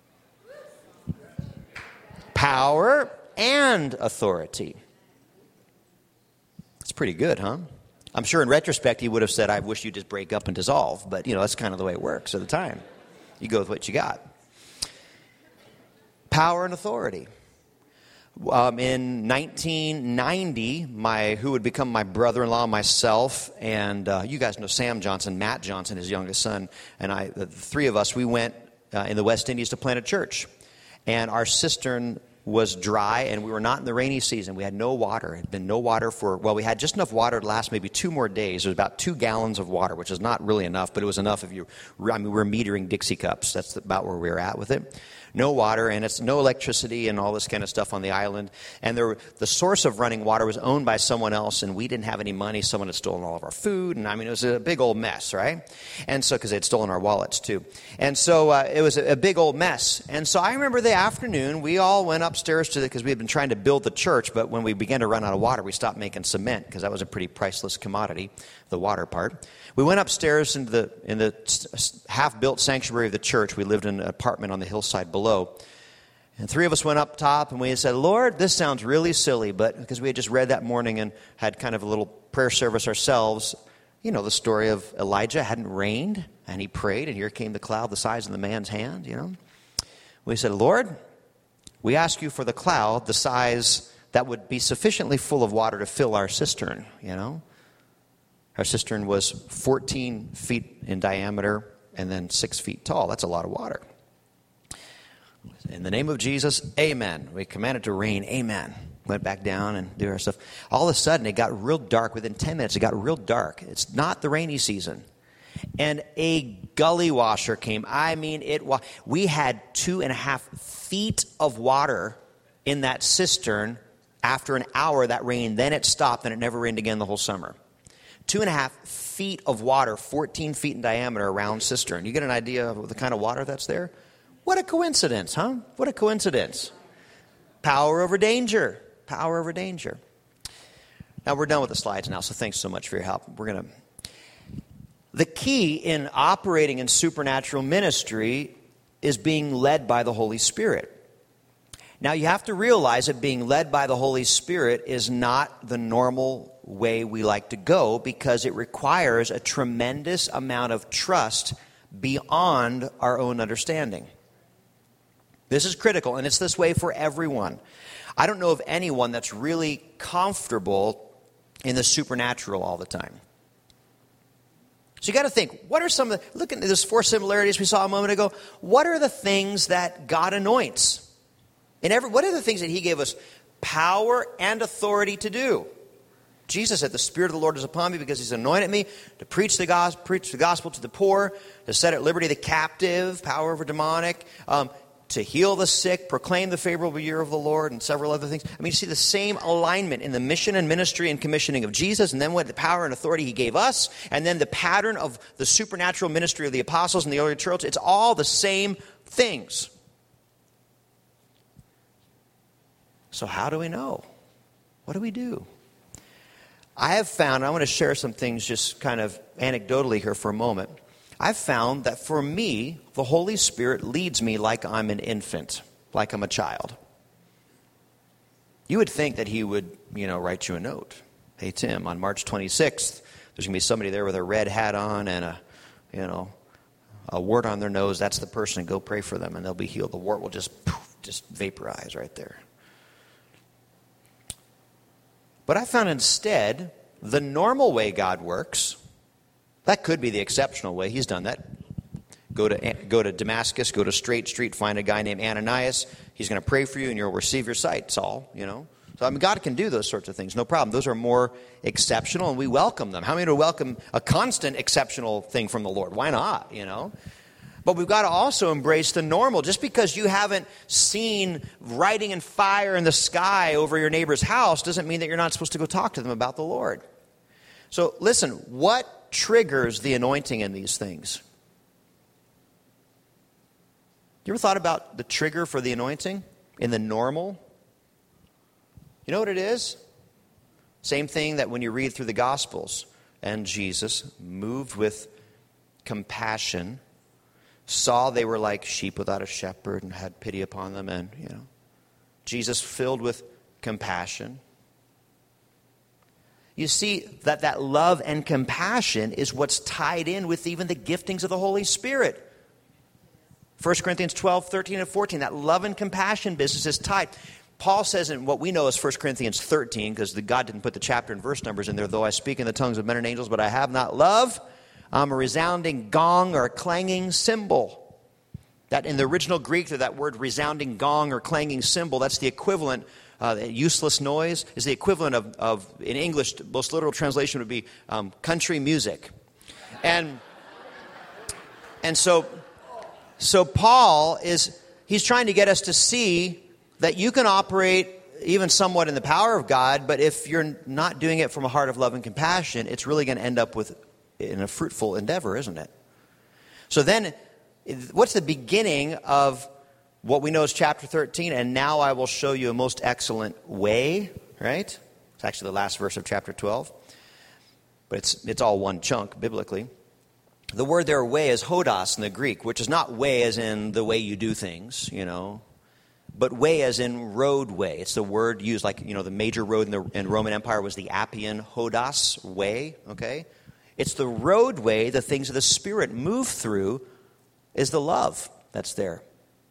Power and authority. It's pretty good, huh? I'm sure in retrospect he would have said, I wish you'd just break up and dissolve. But, you know, that's kind of the way it works at the time. You go with what you got. Power and authority. Um, in nineteen ninety, my who would become my brother-in-law, myself, and uh, you guys know Sam Johnson, Matt Johnson, his youngest son, and I, the three of us, we went uh, in the West Indies to plant a church. And our cistern was dry, and we were not in the rainy season. We had no water. It had been no water for, well, we had just enough water to last maybe two more days. It was about two gallons of water, which is not really enough, but it was enough if you, I mean, we were metering Dixie cups. That's about where we were at with it. No water, and it's no electricity and all this kind of stuff on the island. And there, the source of running water was owned by someone else, and we didn't have any money. Someone had stolen all of our food, and I mean, it was a big old mess, right? And so, because they had stolen our wallets too. And so uh, it was a, a big old mess. And so I remember the afternoon, we all went upstairs to the, because we had been trying to build the church, but when we began to run out of water, we stopped making cement, because that was a pretty priceless commodity, the water part. We went upstairs into the in the half-built sanctuary of the church. We lived in an apartment on the hillside below. And three of us went up top, and we said, Lord, this sounds really silly, but because we had just read that morning and had kind of a little prayer service ourselves, you know, the story of Elijah hadn't rained, and he prayed, and here came the cloud the size of the man's hand, you know. We said, Lord, we ask you for the cloud the size that would be sufficiently full of water to fill our cistern, you know. Our cistern was fourteen feet in diameter and then six feet tall. That's a lot of water. In the name of Jesus, amen. We commanded to rain, amen. Went back down and did our stuff. All of a sudden, it got real dark. Within ten minutes, it got real dark. It's not the rainy season. And a gully washer came. I mean, it. we had two and a half feet of water in that cistern after an hour that rained. Then it stopped, and it never rained again the whole summer. Two and a half feet of water, fourteen feet in diameter, around cistern. You get an idea of the kind of water that's there? What a coincidence, huh? What a coincidence. Power over danger. Power over danger. Now, we're done with the slides now, so thanks so much for your help. We're going to... The key in operating in supernatural ministry is being led by the Holy Spirit. Now, you have to realize that being led by the Holy Spirit is not the normal way we like to go, because it requires a tremendous amount of trust beyond our own understanding. This is critical, and it's this way for everyone. I don't know of anyone that's really comfortable in the supernatural all the time. So you got to think, what are some of the, look at those four similarities we saw a moment ago. What are the things that God anoints? And every, what are the things that he gave us power and authority to do? Jesus said, the Spirit of the Lord is upon me because he's anointed me to preach the gospel, preach the gospel to the poor, to set at liberty the captive, power over demonic, um, to heal the sick, proclaim the favorable year of the Lord, and several other things. I mean, you see the same alignment in the mission and ministry and commissioning of Jesus, and then what the power and authority he gave us, and then the pattern of the supernatural ministry of the apostles and the early church. It's all the same things. So how do we know? What do we do? I have found, I want to share some things just kind of anecdotally here for a moment. I've found that for me, the Holy Spirit leads me like I'm an infant, like I'm a child. You would think that he would, you know, write you a note. Hey, Tim, on March twenty-sixth, there's going to be somebody there with a red hat on and a, you know, a wart on their nose. That's the person. Go pray for them and they'll be healed. The wart will just, poof, just vaporize right there. But I found instead, the normal way God works, that could be the exceptional way. He's done that. Go to go to Damascus, go to Straight Street, find a guy named Ananias. He's going to pray for you and you'll receive your sight. That's all, you know. So, I mean, God can do those sorts of things, no problem. Those are more exceptional, and we welcome them. How many would welcome a constant exceptional thing from the Lord? Why not, you know? But we've got to also embrace the normal. Just because you haven't seen writing and fire in the sky over your neighbor's house doesn't mean that you're not supposed to go talk to them about the Lord. So, listen, what triggers the anointing in these things? You ever thought about the trigger for the anointing in the normal? You know what it is? Same thing that when you read through the Gospels. And Jesus, moved with compassion, saw they were like sheep without a shepherd and had pity upon them. And, you know, Jesus filled with compassion. You see that that love and compassion is what's tied in with even the giftings of the Holy Spirit. First Corinthians twelve, thirteen, and fourteen, that love and compassion business is tied. Paul says in what we know as First Corinthians thirteen, because the God didn't put the chapter and verse numbers in there, though I speak in the tongues of men and angels, but I have not love, I'm a resounding gong or a clanging cymbal. That in the original Greek, that word resounding gong or clanging cymbal, that's the equivalent, uh, useless noise, is the equivalent of, of, in English, the most literal translation would be um, country music. And, and so, so Paul is, he's trying to get us to see that you can operate even somewhat in the power of God, but if you're not doing it from a heart of love and compassion, it's really going to end up with in a fruitful endeavor, isn't it? So then, what's the beginning of what we know as chapter thirteen? And now I will show you a most excellent way, right? It's actually the last verse of chapter twelve. But it's it's all one chunk biblically. The word there, way, is hodos in the Greek, which is not way as in the way you do things, you know, but way as in roadway. It's the word used like, you know, the major road in the in Roman Empire was the Appian hodos, way, okay? It's the roadway the things of the Spirit move through is the love that's there.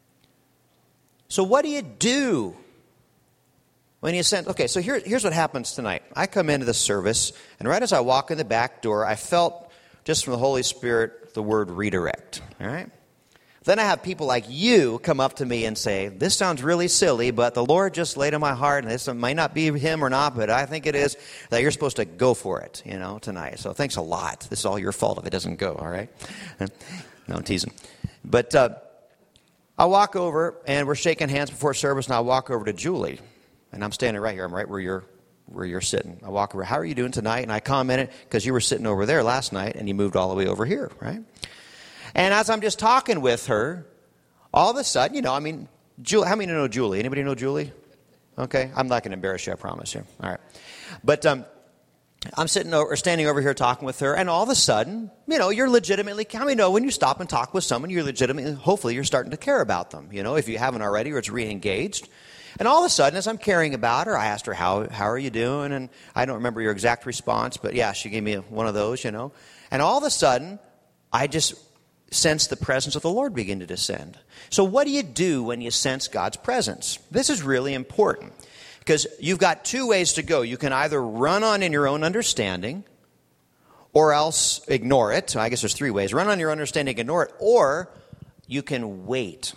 So what do you do when you send... Okay, so here, here's what happens tonight. I come into the service, and right as I walk in the back door, I felt just from the Holy Spirit the word redirect, all right? Then I have people like you come up to me and say, this sounds really silly, but the Lord just laid on my heart, and this might not be him or not, but I think it is, that you're supposed to go for it, you know, tonight. So thanks a lot. This is all your fault if it doesn't go, all right? No, I'm teasing. But uh, I walk over, and we're shaking hands before service, and I walk over to Julie, and I'm standing right here. I'm right where you're where you're sitting. I walk over, how are you doing tonight? And I commented, because you were sitting over there last night, and you moved all the way over here, right? And as I'm just talking with her, all of a sudden, you know, I mean, Julie, how many know Julie? Anybody know Julie? Okay, I'm not going to embarrass you, I promise you. All right. But um, I'm sitting over, or standing over here talking with her, and all of a sudden, you know, you're legitimately, how many know when you stop and talk with someone, you're legitimately, hopefully you're starting to care about them, you know, if you haven't already or it's re-engaged. And all of a sudden, as I'm caring about her, I asked her, how how are you doing? And I don't remember your exact response, but yeah, she gave me one of those, you know. And all of a sudden, I just sense the presence of the Lord begin to descend. So what do you do when you sense God's presence? This is really important because you've got two ways to go. You can either run on in your own understanding or else ignore it. I guess there's three ways. Run on your understanding, ignore it, or you can wait.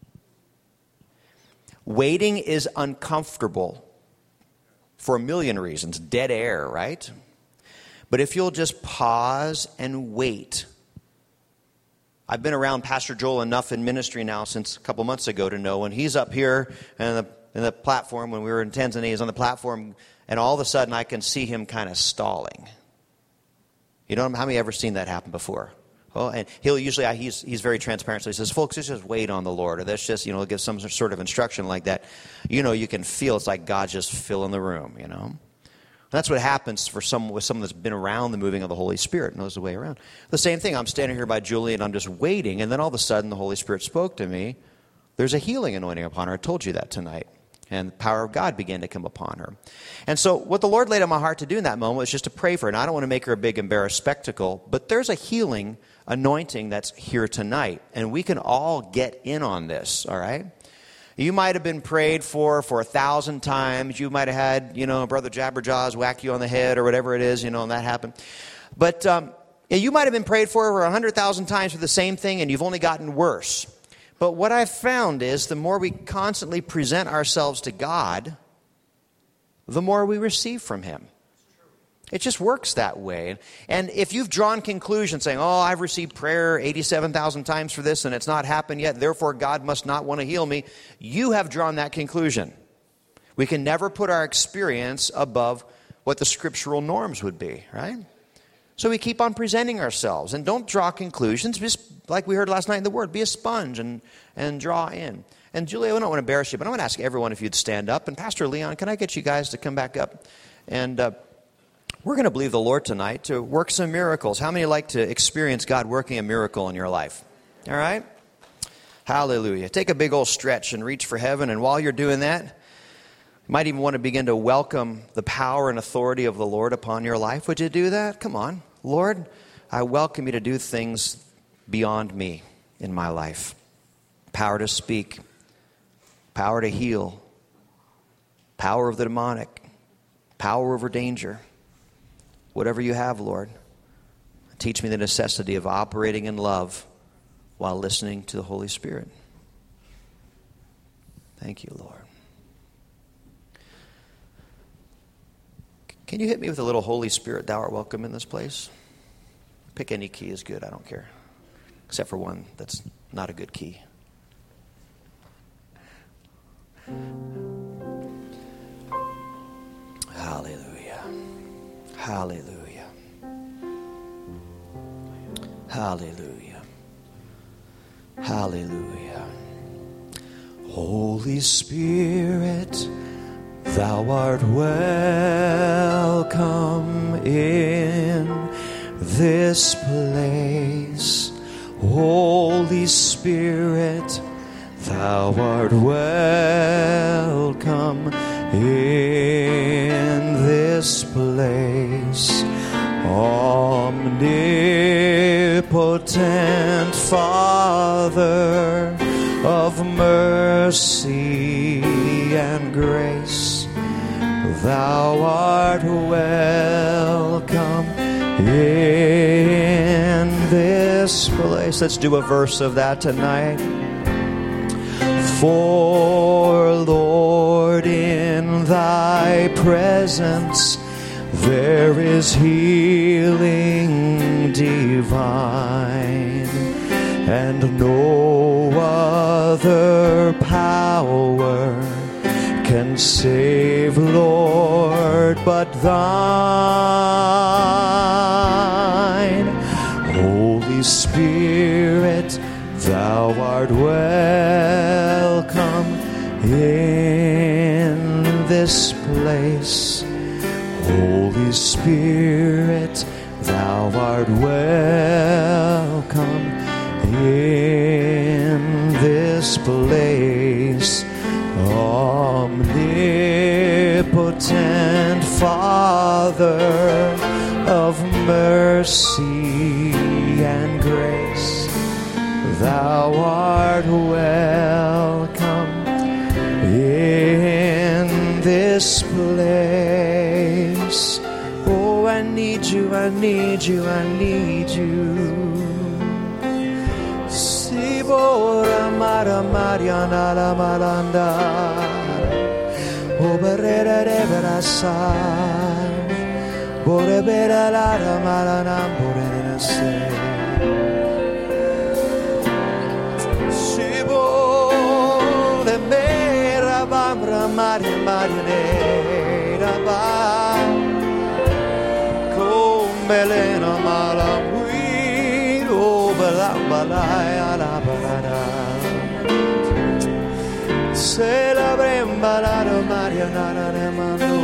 Waiting is uncomfortable for a million reasons. Dead air, right? But if you'll just pause and wait. I've been around Pastor Joel enough in ministry now since a couple months ago to know when he's up here in the, in the platform, when we were in Tanzania, he's on the platform, and all of a sudden I can see him kind of stalling. You know, how many ever seen that happen before? Well, and he'll usually, he's he's very transparent, so he says, folks, let's just wait on the Lord, or that's just, you know, give some sort of instruction like that. You know, you can feel it's like God's just filling the room, you know. That's what happens for some with someone that's been around the moving of the Holy Spirit, knows the way around. The same thing, I'm standing here by Julie, and I'm just waiting, and then all of a sudden the Holy Spirit spoke to me. There's a healing anointing upon her. I told you that tonight. And the power of God began to come upon her. And so what the Lord laid on my heart to do in that moment was just to pray for her. And I don't want to make her a big embarrassed spectacle, but there's a healing anointing that's here tonight. And we can all get in on this, all right? You might have been prayed for for a thousand times. You might have had, you know, Brother Jabberjaws whack you on the head or whatever it is, you know, and that happened. But um, you might have been prayed for over a hundred thousand times for the same thing, and you've only gotten worse. But what I've found is the more we constantly present ourselves to God, the more we receive from him. It just works that way. And if you've drawn conclusions saying, oh, I've received prayer eighty-seven thousand times for this and it's not happened yet, therefore God must not want to heal me, you have drawn that conclusion. We can never put our experience above what the scriptural norms would be, right? So we keep on presenting ourselves and don't draw conclusions. Just like we heard last night in the Word, be a sponge and, and draw in. And Julie, I don't want to embarrass you, but I want to ask everyone if you'd stand up. And Pastor Leon, can I get you guys to come back up? And uh, we're going to believe the Lord tonight to work some miracles. How many like to experience God working a miracle in your life? All right? Hallelujah. Take a big old stretch and reach for heaven. And while you're doing that, you might even want to begin to welcome the power and authority of the Lord upon your life. Would you do that? Come on. Lord, I welcome you to do things beyond me in my life. Power to speak. Power to heal. Power of the demonic. Power over danger. Whatever you have, Lord. Teach me the necessity of operating in love while listening to the Holy Spirit. Thank you, Lord. Can you hit me with a little Holy Spirit, thou art welcome in this place? Pick any key is good, I don't care. Except for one that's not a good key. Hallelujah. Hallelujah. Hallelujah. Hallelujah. Holy Spirit, thou art welcome in this place. Holy Spirit, thou art welcome in this place. Omnipotent Father of mercy and grace, thou art welcome in this place. Let's do a verse of that tonight. For Lord, in thy presence there is healing divine, and no other power can save, Lord, but thine. Holy Spirit, thou art welcome in this place. Holy Spirit, thou art welcome in this place. Omnipotent Father of mercy and grace, thou art welcome in this place. Oh, I need you, I need you, I need you. Sibora Mara Mariana la Malanda, Oberera Revera Sai, Borebera la Malana, Borena Se. Sibora Mera Bambra Maria Marianera Ba, Combelena Malamuin, Oberlambalaya la Balada. Se la brembalado Mariana de Mano.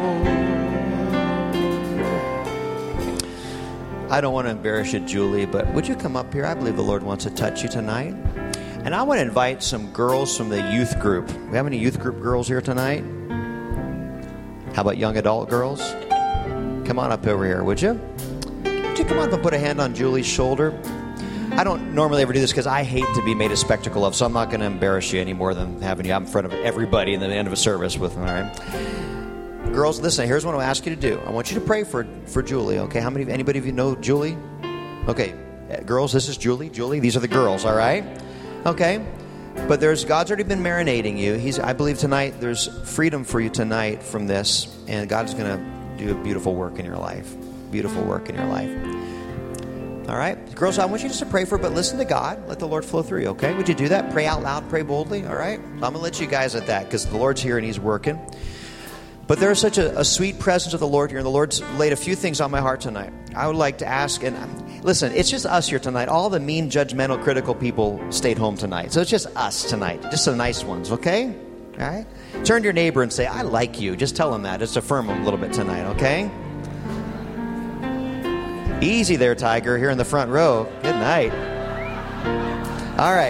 I don't want to embarrass you, Julie, but would you come up here? I believe the Lord wants to touch you tonight. And I want to invite some girls from the youth group. We have any youth group girls here tonight? How about young adult girls? Come on up over here, would you? Would you come up and put a hand on Julie's shoulder? I don't normally ever do this because I hate to be made a spectacle of, so I'm not going to embarrass you any more than having you out in front of everybody in the end of a service with them, all right? Girls, listen, here's what I ask you to do. I want you to pray for, for Julie, okay? How many, anybody of you know Julie? Okay, girls, this is Julie. Julie, these are the girls, all right? Okay? But there's God's already been marinating you. He's, I believe tonight there's freedom for you tonight from this, and God's going to do a beautiful work in your life. Beautiful work in your life. All right? Girls, I want you just to pray for it, but listen to God. Let the Lord flow through you, okay? Would you do that? Pray out loud, pray boldly, all right? I'm going to let you guys at that because the Lord's here and He's working. But there's such a, a sweet presence of the Lord here, and the Lord's laid a few things on my heart tonight. I would like to ask, and listen, it's just us here tonight. All the mean, judgmental, critical people stayed home tonight. So it's just us tonight, just the nice ones, okay? All right? Turn to your neighbor and say, I like you. Just tell them that. Just affirm them a little bit tonight, okay? Easy there, Tiger, here in the front row. Good night. All right.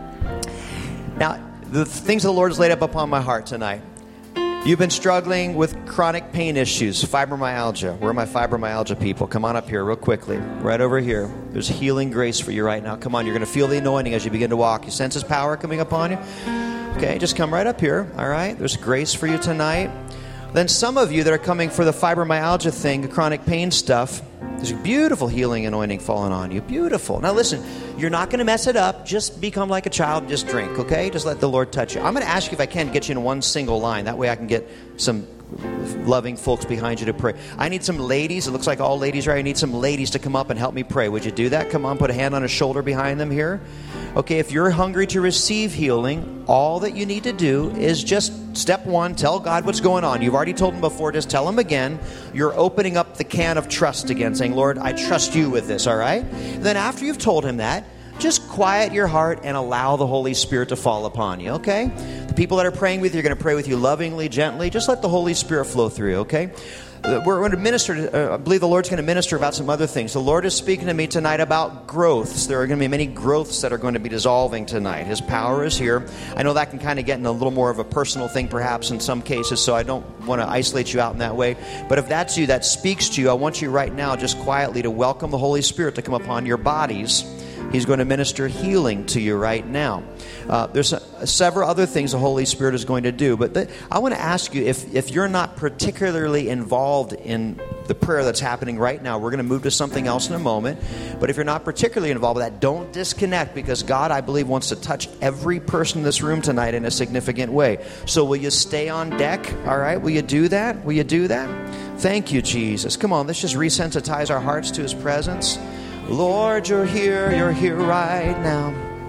Now, the things the Lord has laid up upon my heart tonight. You've been struggling with chronic pain issues, fibromyalgia. Where are my fibromyalgia people? Come on up here real quickly. Right over here. There's healing grace for you right now. Come on, you're going to feel the anointing as you begin to walk. You sense His power coming upon you? Okay, just come right up here. All right, there's grace for you tonight. Then some of you that are coming for the fibromyalgia thing, the chronic pain stuff, there's a beautiful healing anointing falling on you. Beautiful. Now listen, you're not going to mess it up. Just become like a child. Just drink, okay? Just let the Lord touch you. I'm going to ask you if I can get you in one single line. That way I can get some loving folks behind you to pray. I need some ladies. It looks like all ladies, right? I need some ladies to come up and help me pray. Would you do that? Come on, put a hand on a shoulder behind them here. Okay, if you're hungry to receive healing, all that you need to do is just step one, tell God what's going on. You've already told Him before, just tell Him again. You're opening up the can of trust again, saying, Lord, I trust you with this, all right? Then after you've told Him that, just quiet your heart and allow the Holy Spirit to fall upon you, okay? The people that are praying with you are going to pray with you lovingly, gently. Just let the Holy Spirit flow through you, okay? We're going to minister, uh, I believe the Lord's going to minister about some other things. The Lord is speaking to me tonight about growths. There are going to be many growths that are going to be dissolving tonight. His power is here. I know that can kind of get in a little more of a personal thing perhaps in some cases, so I don't want to isolate you out in that way. But if that's you, that speaks to you, I want you right now just quietly to welcome the Holy Spirit to come upon your bodies. He's going to minister healing to you right now. Uh, there's a, several other things the Holy Spirit is going to do. But the, I want to ask you, if, if you're not particularly involved in the prayer that's happening right now, we're going to move to something else in a moment. But if you're not particularly involved with that, don't disconnect, because God, I believe, wants to touch every person in this room tonight in a significant way. So will you stay on deck? All right? Will you do that? Will you do that? Thank you, Jesus. Come on, let's just resensitize our hearts to His presence. Lord, you're here, you're here right now.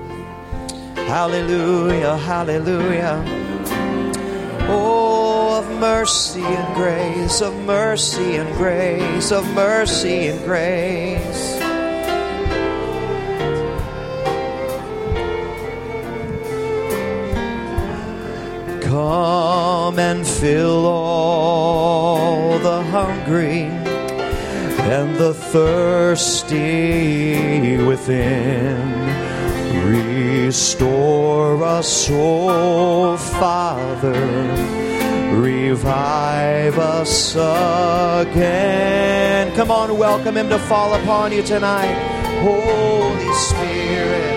Hallelujah, hallelujah. Oh, of mercy and grace, of mercy and grace, of mercy and grace. Come and fill all the hungry and the thirsty within. Restore us, O Father, revive us again. Come on, welcome Him to fall upon you tonight, Holy Spirit.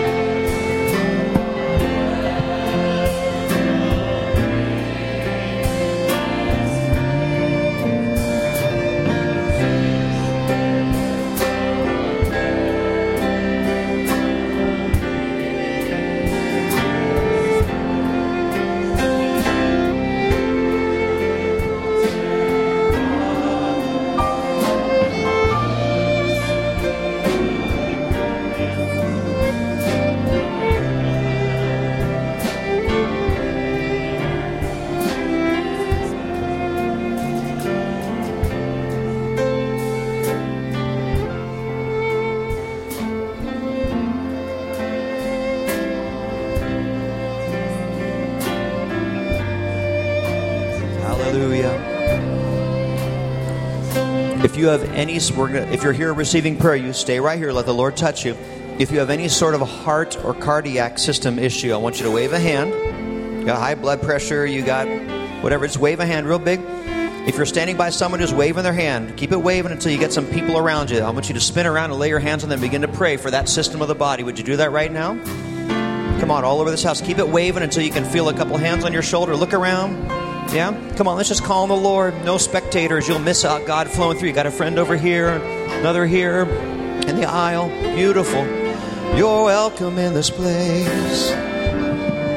If you have any, we're gonna, if you're here receiving prayer, you stay right here. Let the Lord touch you. If you have any sort of a heart or cardiac system issue, I want you to wave a hand. You got high blood pressure, you got whatever, just wave a hand real big. If you're standing by someone who's waving their hand, keep it waving until you get some people around you. I want you to spin around and lay your hands on them and begin to pray for that system of the body. Would you do that right now? Come on, all over this house. Keep it waving until you can feel a couple hands on your shoulder. Look around. Yeah? Come on, let's just call on the Lord. No spectators. You'll miss out God flowing through. You got a friend over here, another here in the aisle. Beautiful. You're welcome in this place.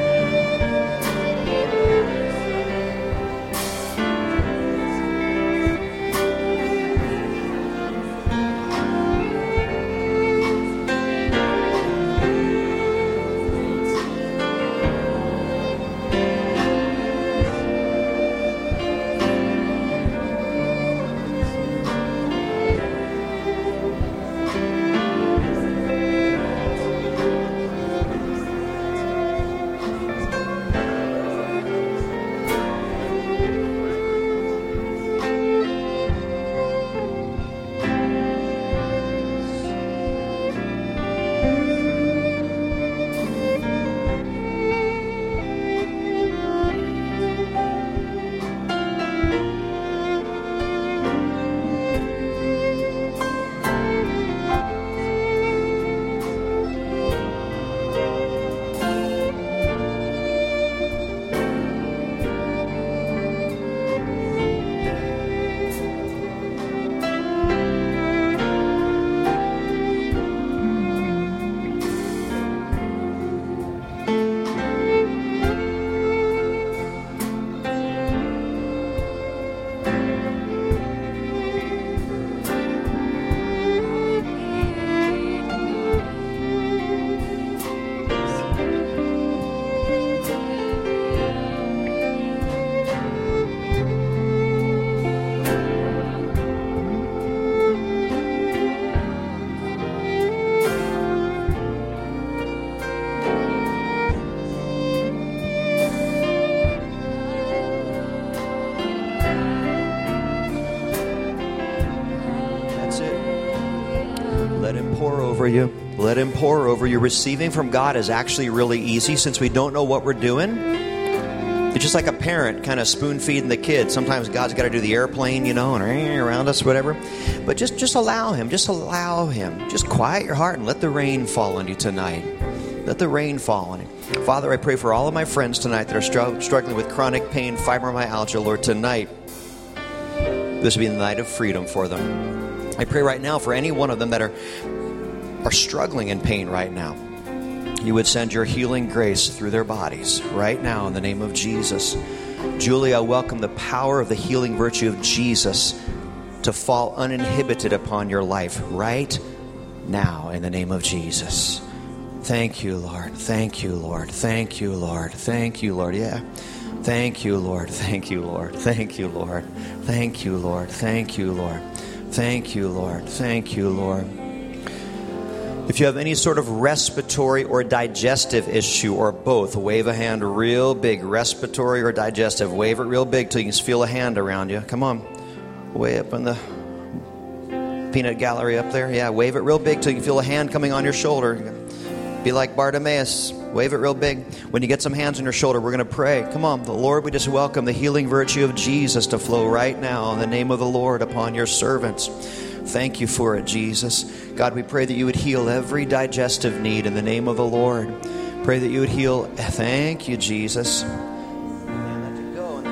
over you. Let him pour over you. Receiving from God is actually really easy since we don't know what we're doing. It's just like a parent kind of spoon-feeding the kid. Sometimes God's got to do the airplane, you know, and around us, whatever. But just, just allow him. Just allow him. Just quiet your heart and let the rain fall on you tonight. Let the rain fall on you. Father, I pray for all of my friends tonight that are str- struggling with chronic pain, fibromyalgia. Lord, tonight, this will be the night of freedom for them. I pray right now for any one of them that are, are struggling in pain right now. You would send your healing grace through their bodies right now in the name of Jesus. Julie, I welcome the power of the healing virtue of Jesus to fall uninhibited upon your life right now in the name of Jesus. Thank you, Lord. Thank you, Lord. Thank you, Lord. Thank you, Lord. Yeah. Thank you, Lord. Thank you, Lord. Thank you, Lord. Thank you, Lord. Thank you, Lord. Thank you, Lord. Thank you, Lord. If you have any sort of respiratory or digestive issue or both, wave a hand real big. Respiratory or digestive. Wave it real big till you can feel a hand around you. Come on. Way up in the peanut gallery up there. Yeah, wave it real big till you can feel a hand coming on your shoulder. Be like Bartimaeus. Wave it real big. When you get some hands on your shoulder, we're going to pray. Come on. The Lord, we just welcome the healing virtue of Jesus to flow right now in the name of the Lord upon your servants. Thank you for it, Jesus. God, we pray that you would heal every digestive need in the name of the Lord. Pray that you would heal. Thank you, Jesus. And let it go in the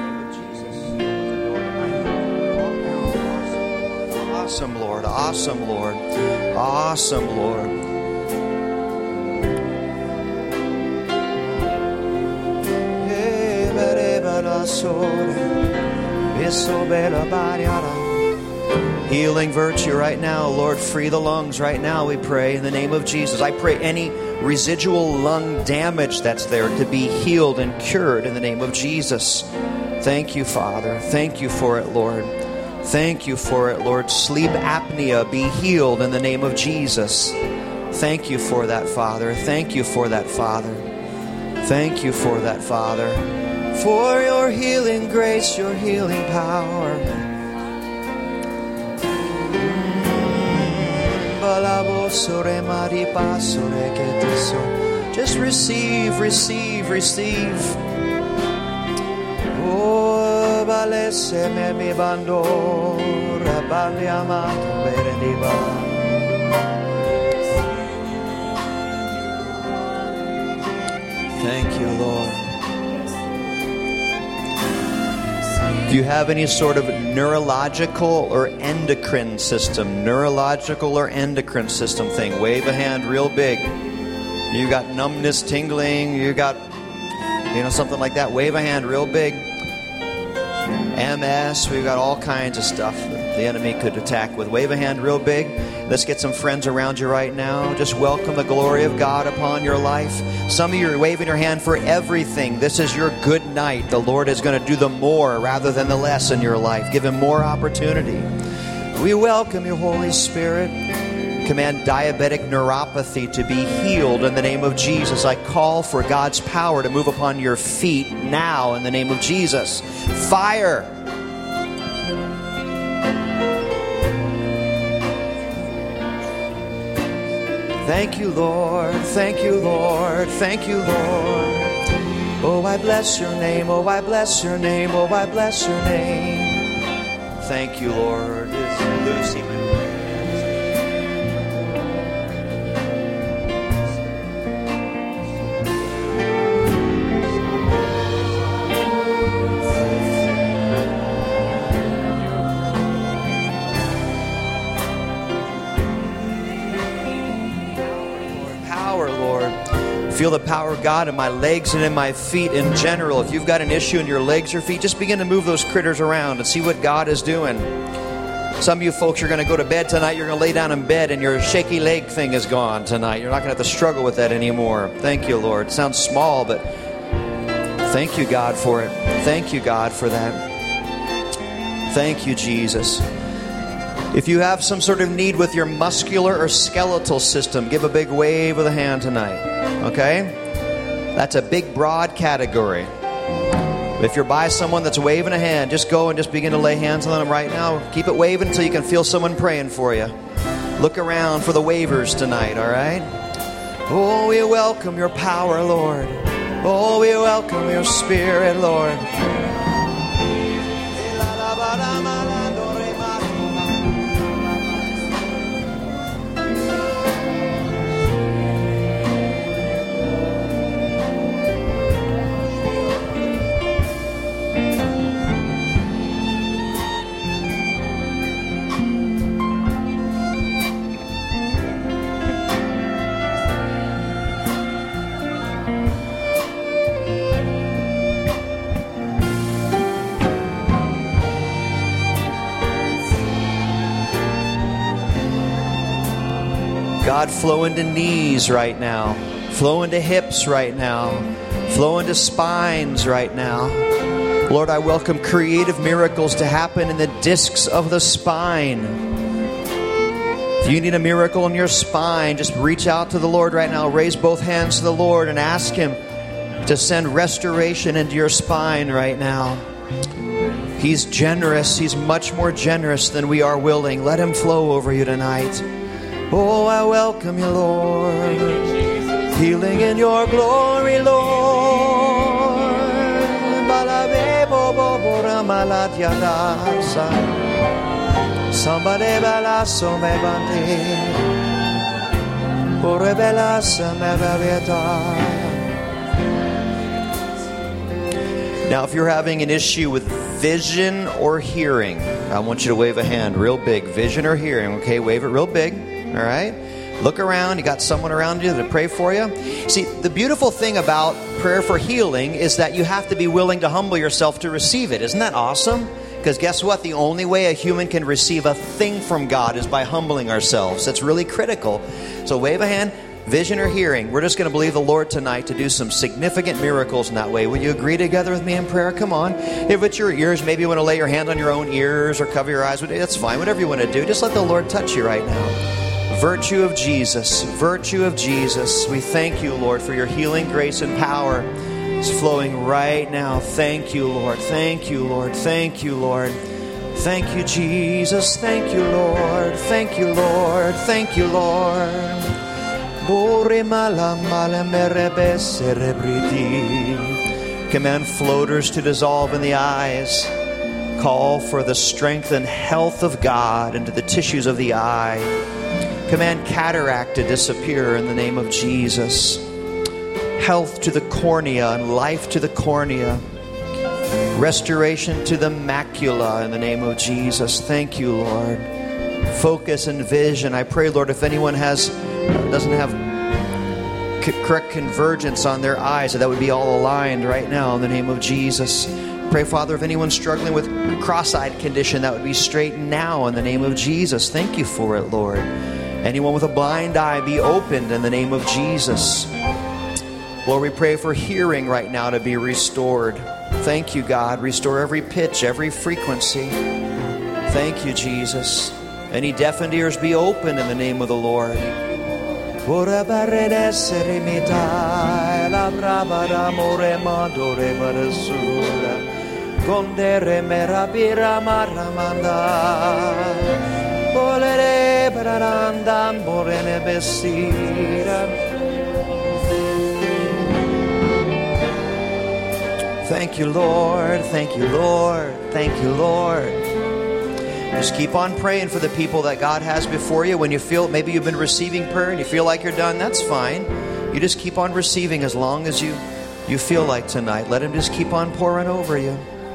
name of Jesus. Awesome, Lord. Awesome, Lord. Awesome, Lord. Healing virtue right now, Lord. Free the lungs right now, we pray, in the name of Jesus. I pray any residual lung damage that's there to be healed and cured in the name of Jesus. Thank you, Father. Thank you for it, Lord. Thank you for it, Lord. Sleep apnea be healed in the name of Jesus. Thank you for that, Father. Thank you for that, Father. Thank you for that, Father. For your healing grace, your healing power. Just receive, receive, receive. Oh, balese me mi bando, rabali amato berediba. Thank you, Lord. If you have any sort of neurological or endocrine system, neurological or endocrine system thing, wave a hand real big. You got numbness, tingling, you got, you know, something like that, wave a hand real big. M S, we've got all kinds of stuff that the enemy could attack with. Wave a hand real big. Let's get some friends around you right now. Just welcome the glory of God upon your life. Some of you are waving your hand for everything. This is your good night. The Lord is going to do the more rather than the less in your life. Give him more opportunity. We welcome you, Holy Spirit. Command diabetic neuropathy to be healed in the name of Jesus. I call for God's power to move upon your feet now in the name of Jesus. Fire. Thank you, Lord. Thank you, Lord. Thank you, Lord. Oh, I bless your name. Oh, I bless your name. Oh, I bless your name. Thank you, Lord. It's Lucy. Feel the power of God in my legs and in my feet in general. If you've got an issue in your legs or feet, just begin to move those critters around and see what God is doing. Some of you folks are going to go to bed tonight. You're going to lay down in bed and your shaky leg thing is gone tonight. You're not going to have to struggle with that anymore. Thank you, Lord. It sounds small, but thank you, God, for it. Thank you, God, for that. Thank you, Jesus. If you have some sort of need with your muscular or skeletal system, give a big wave of the hand tonight. Okay? That's a big, broad category. If you're by someone that's waving a hand, just go and just begin to lay hands on them right now. Keep it waving until you can feel someone praying for you. Look around for the waivers tonight, all right? Oh, we welcome your power, Lord. Oh, we welcome your spirit, Lord. God, flow into knees right now. Flow into hips right now. Flow into spines right now. Lord, I welcome creative miracles to happen in the discs of the spine. If you need a miracle in your spine, just reach out to the Lord right now. Raise both hands to the Lord and ask Him to send restoration into your spine right now. He's generous. He's much more generous than we are willing. Let Him flow over you tonight. Oh, I welcome you, Lord. Healing in your glory, Lord. Somebody balasso me bandi. Ore belassa me ravieta. Now, if you're having an issue with vision or hearing, I want you to wave a hand real big. Vision or hearing, okay? Wave it real big. All right? Look around. You got someone around you to pray for you. See, the beautiful thing about prayer for healing is that you have to be willing to humble yourself to receive it. Isn't that awesome? Because guess what? The only way a human can receive a thing from God is by humbling ourselves. That's really critical. So wave a hand. Vision or hearing. We're just going to believe the Lord tonight to do some significant miracles in that way. Will you agree together with me in prayer? Come on. If it's your ears, maybe you want to lay your hand on your own ears or cover your eyes. That's fine. Whatever you want to do. Just let the Lord touch you right now. Virtue of Jesus. Virtue of Jesus. We thank you, Lord, for your healing grace and power. It's flowing right now. Thank you, Lord. Thank you, Lord. Thank you, Lord. Thank you, Jesus. Thank you, Lord. Thank you, Lord. Thank you, Lord. Command floaters to dissolve in the eyes. Call for the strength and health of God into the tissues of the eye. Command cataract to disappear in the name of Jesus. Health to the cornea and life to the cornea. Restoration to the macula in the name of Jesus. Thank you, Lord. Focus and vision. I pray, Lord, if anyone has doesn't have correct convergence on their eyes, that would be all aligned right now in the name of Jesus. Pray, Father, if anyone's struggling with cross-eyed condition, that would be straightened now in the name of Jesus. Thank you for it, Lord. Anyone with a blind eye, be opened in the name of Jesus. Lord, we pray for hearing right now to be restored. Thank you, God. Restore every pitch, every frequency. Thank you, Jesus. Any deafened ears be opened in the name of the Lord. Thank you, Lord. Thank you, Lord. Thank you, Lord. Just keep on praying for the people that God has before you. When you feel maybe you've been receiving prayer and you feel like you're done, that's fine. You just keep on receiving as long as you, you feel like tonight. Let Him just keep on pouring over you.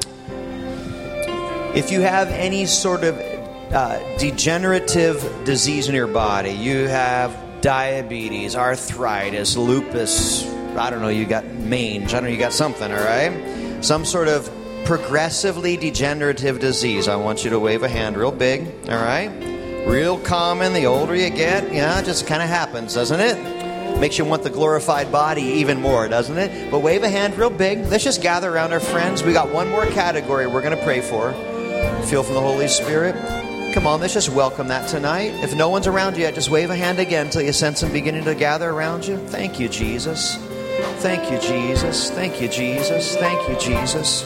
If you have any sort of uh, degenerative disease in your body, you have diabetes, arthritis, lupus, I don't know, you got mange, I don't know, you got something, all right? Some sort of progressively degenerative disease. I want you to wave a hand real big, all right? Real common, the older you get, yeah, it just kind of happens, doesn't it? Makes you want the glorified body even more, doesn't it? But wave a hand real big. Let's just gather around our friends. We got one more category we're going to pray for. Feel from the Holy Spirit. Come on, let's just welcome that tonight. If no one's around you yet, just wave a hand again until you sense them beginning to gather around you. Thank you, Jesus. Thank you, Jesus. Thank you, Jesus. Thank you, Jesus.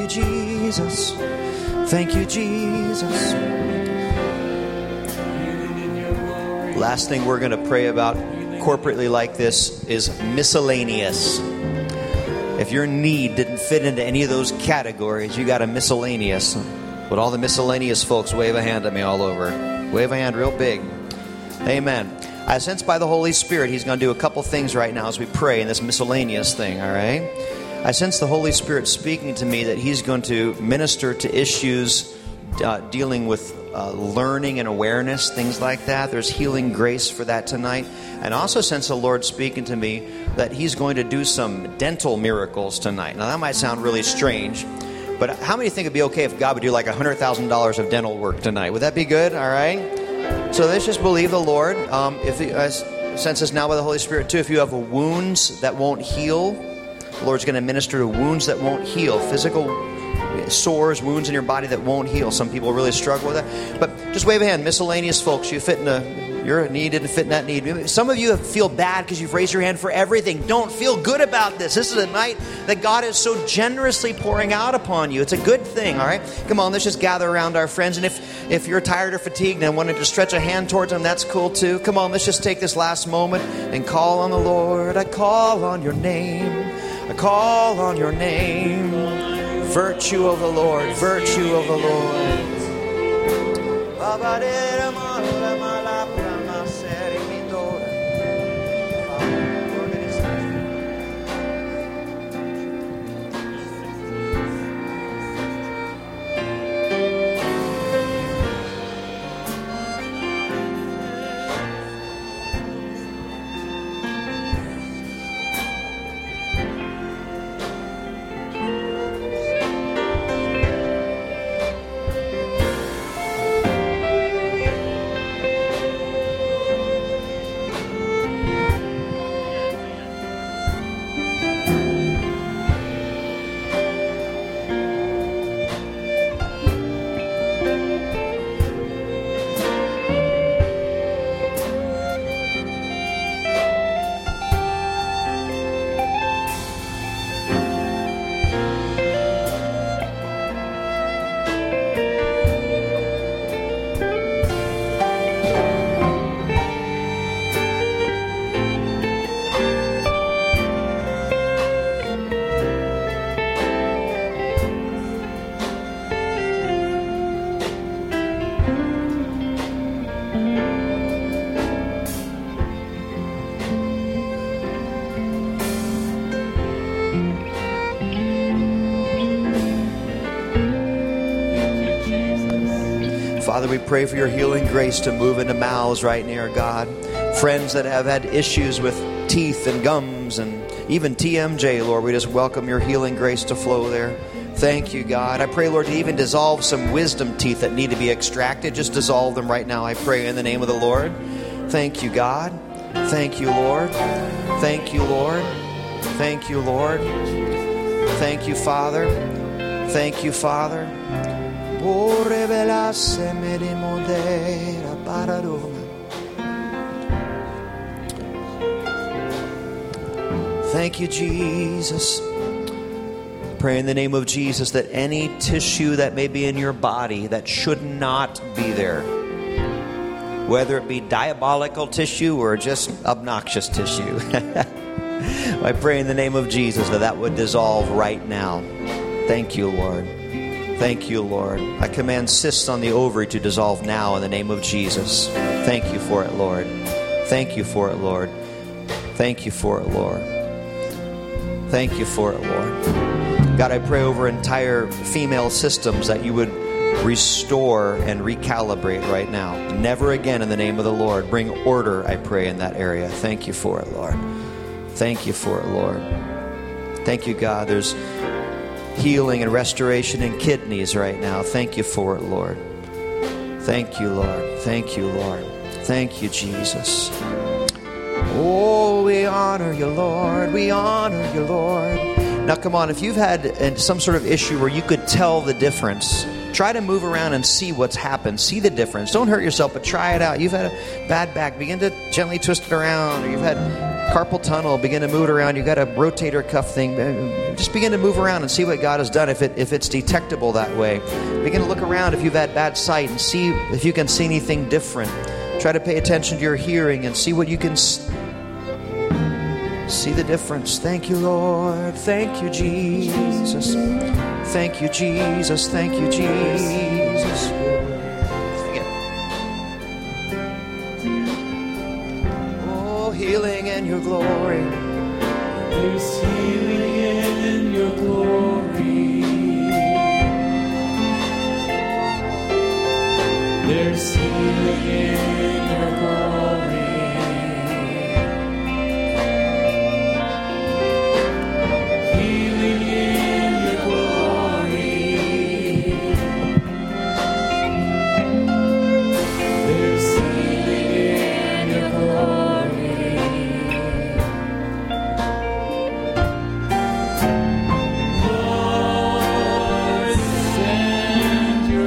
you, Jesus. Thank you, Jesus. Last thing we're going to pray about corporately like this is miscellaneous. If your need didn't fit into any of those categories, you got a miscellaneous. But all the miscellaneous folks wave a hand at me all over. Wave a hand real big. Amen. I sense by the Holy Spirit He's going to do a couple things right now as we pray in this miscellaneous thing, all right? I sense the Holy Spirit speaking to me that He's going to minister to issues uh, dealing with uh, learning and awareness, things like that. There's healing grace for that tonight. And I also sense the Lord speaking to me that He's going to do some dental miracles tonight. Now, that might sound really strange, but how many think it'd be okay if God would do like one hundred thousand dollars of dental work tonight? Would that be good? All right? So let's just believe the Lord. Um, if I sense this now by the Holy Spirit too, if you have wounds that won't heal, the Lord's going to minister to wounds that won't heal, physical sores, wounds in your body that won't heal. Some people really struggle with that. But just wave a hand. Miscellaneous folks, you fit in a... Your need didn't fit in that need. Some of you feel bad because you've raised your hand for everything. Don't feel good about this. This is a night that God is so generously pouring out upon you. It's a good thing, all right? Come on, let's just gather around our friends. And if, if you're tired or fatigued and wanted to stretch a hand towards them, that's cool too. Come on, let's just take this last moment and call on the Lord. I call on your name. I call on your name. Virtue of the Lord. Virtue of the Lord. Father, we pray for your healing grace to move into mouths right near, God. Friends that have had issues with teeth and gums and even T M J, Lord, we just welcome your healing grace to flow there. Thank you, God. I pray, Lord, to even dissolve some wisdom teeth that need to be extracted. Just dissolve them right now, I pray, in the name of the Lord. Thank you, God. Thank you, Lord. Thank you, Lord. Thank you, Lord. Thank you, Father. Thank you, Father. Thank you, Jesus. Pray in the name of Jesus that any tissue that may be in your body that should not be there, whether it be diabolical tissue or just obnoxious tissue, I pray in the name of Jesus that that would dissolve right now. Thank you, Lord. Thank you, Lord. I command cysts on the ovary to dissolve now in the name of Jesus. Thank you for it, Lord. Thank you for it, Lord. Thank you for it, Lord. Thank you for it, Lord. God, I pray over entire female systems that you would restore and recalibrate right now. Never again in the name of the Lord. Bring order, I pray, in that area. Thank you for it, Lord. Thank you for it, Lord. Thank you, God. There's healing and restoration in kidneys right now. Thank you for it, Lord. Thank you, Lord. Thank you, Lord. Thank you, Jesus. Oh, we honor you, Lord. We honor you, Lord. Now, come on. If you've had some sort of issue where you could tell the difference, try to move around and see what's happened. See the difference. Don't hurt yourself, but try it out. You've had a bad back. Begin to gently twist it around. Or you've had carpal tunnel, begin to move it around. You've got a rotator cuff thing. Just begin to move around and see what God has done if it if it's detectable that way. Begin to look around if you've had bad sight and see if you can see anything different. Try to pay attention to your hearing and see what you can s- see the difference. Thank you, Lord. Thank you, Jesus. Thank you, Jesus. Thank you, Jesus. Oh, healing in your glory. There's healing in your glory. There's healing in your glory. Healing in your glory. There's healing in your glory. Lord, send your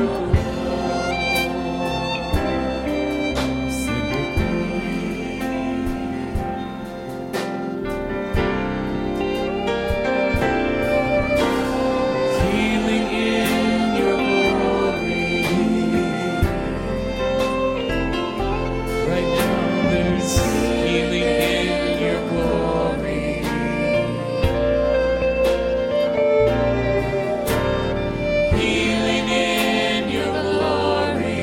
healing in your glory. Right now, there's healing in your glory. Healing in your glory.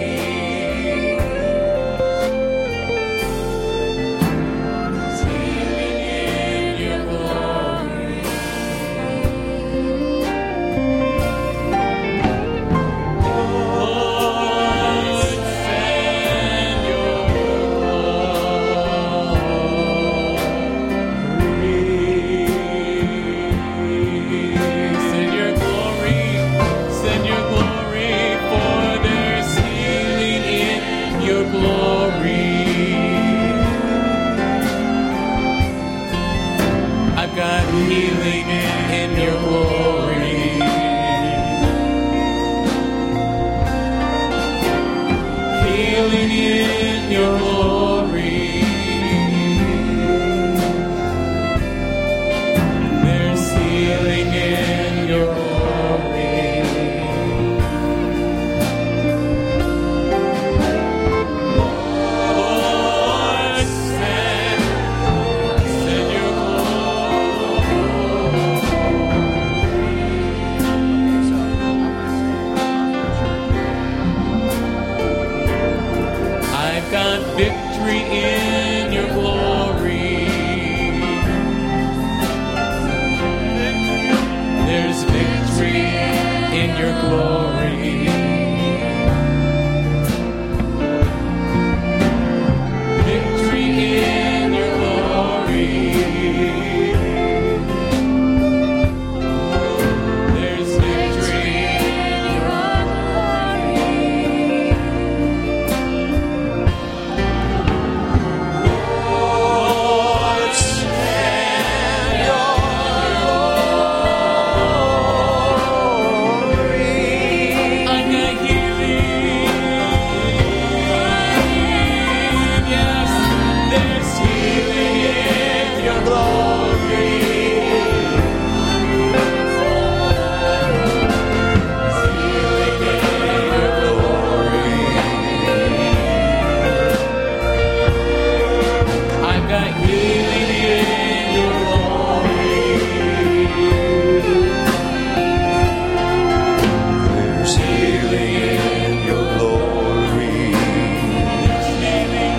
There's healing in your glory. Lord, send your glory. Send your glory. Send your glory, for there's healing in your glory. I've got healing in your glory. Healing in your glory. There's healing in your glory. Lord, send, send your glory. I've got victory in your glory. There's victory in your glory. Victory in your glory. There's victory in your Lord, send your glory. I've got healing. Yes, there's healing in your glory. Healing in your glory. I've got healing in your glory. There's healing in your glory. There's healing.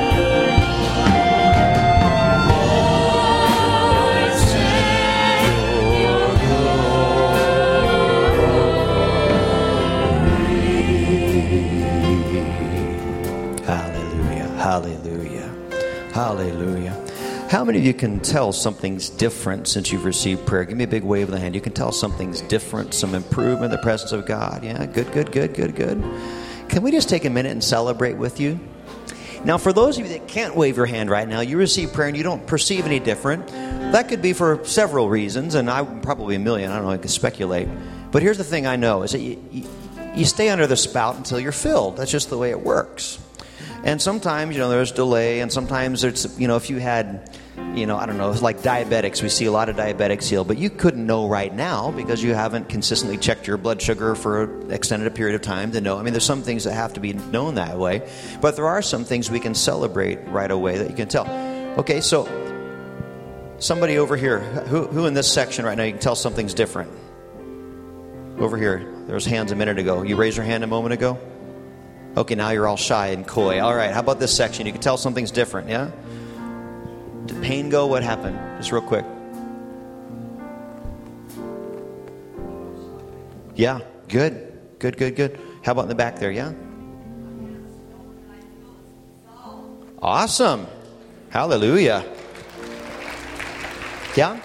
Lord, send your Hallelujah. Hallelujah. Hallelujah. How many of you can tell something's different since you've received prayer? Give me a big wave of the hand. You can tell something's different, some improvement in the presence of God. Yeah, good, good, good, good, good. Can we just take a minute and celebrate with you? Now, for those of you that can't wave your hand right now, you receive prayer and you don't perceive any different. That could be for several reasons, and I probably a million. I don't know. I can speculate. But here's the thing I know is that you, you, you stay under the spout until you're filled. That's just the way it works. And sometimes, you know, there's delay, and sometimes there's, you know, if you had, you know, I don't know, it's like diabetics. We see a lot of diabetics healed, but you couldn't know right now because you haven't consistently checked your blood sugar for an extended period of time to know. I mean, there's some things that have to be known that way, but there are some things we can celebrate right away that you can tell. Okay, so somebody over here, who, who in this section right now, you can tell something's different? Over here, there was hands a minute ago. You raised your hand a moment ago? Okay, now you're all shy and coy. All right, how about this section? You can tell something's different, yeah? Did pain go? What happened? Just real quick. Yeah, good. Good, good, good. How about in the back there, yeah? Awesome. Hallelujah. Yeah?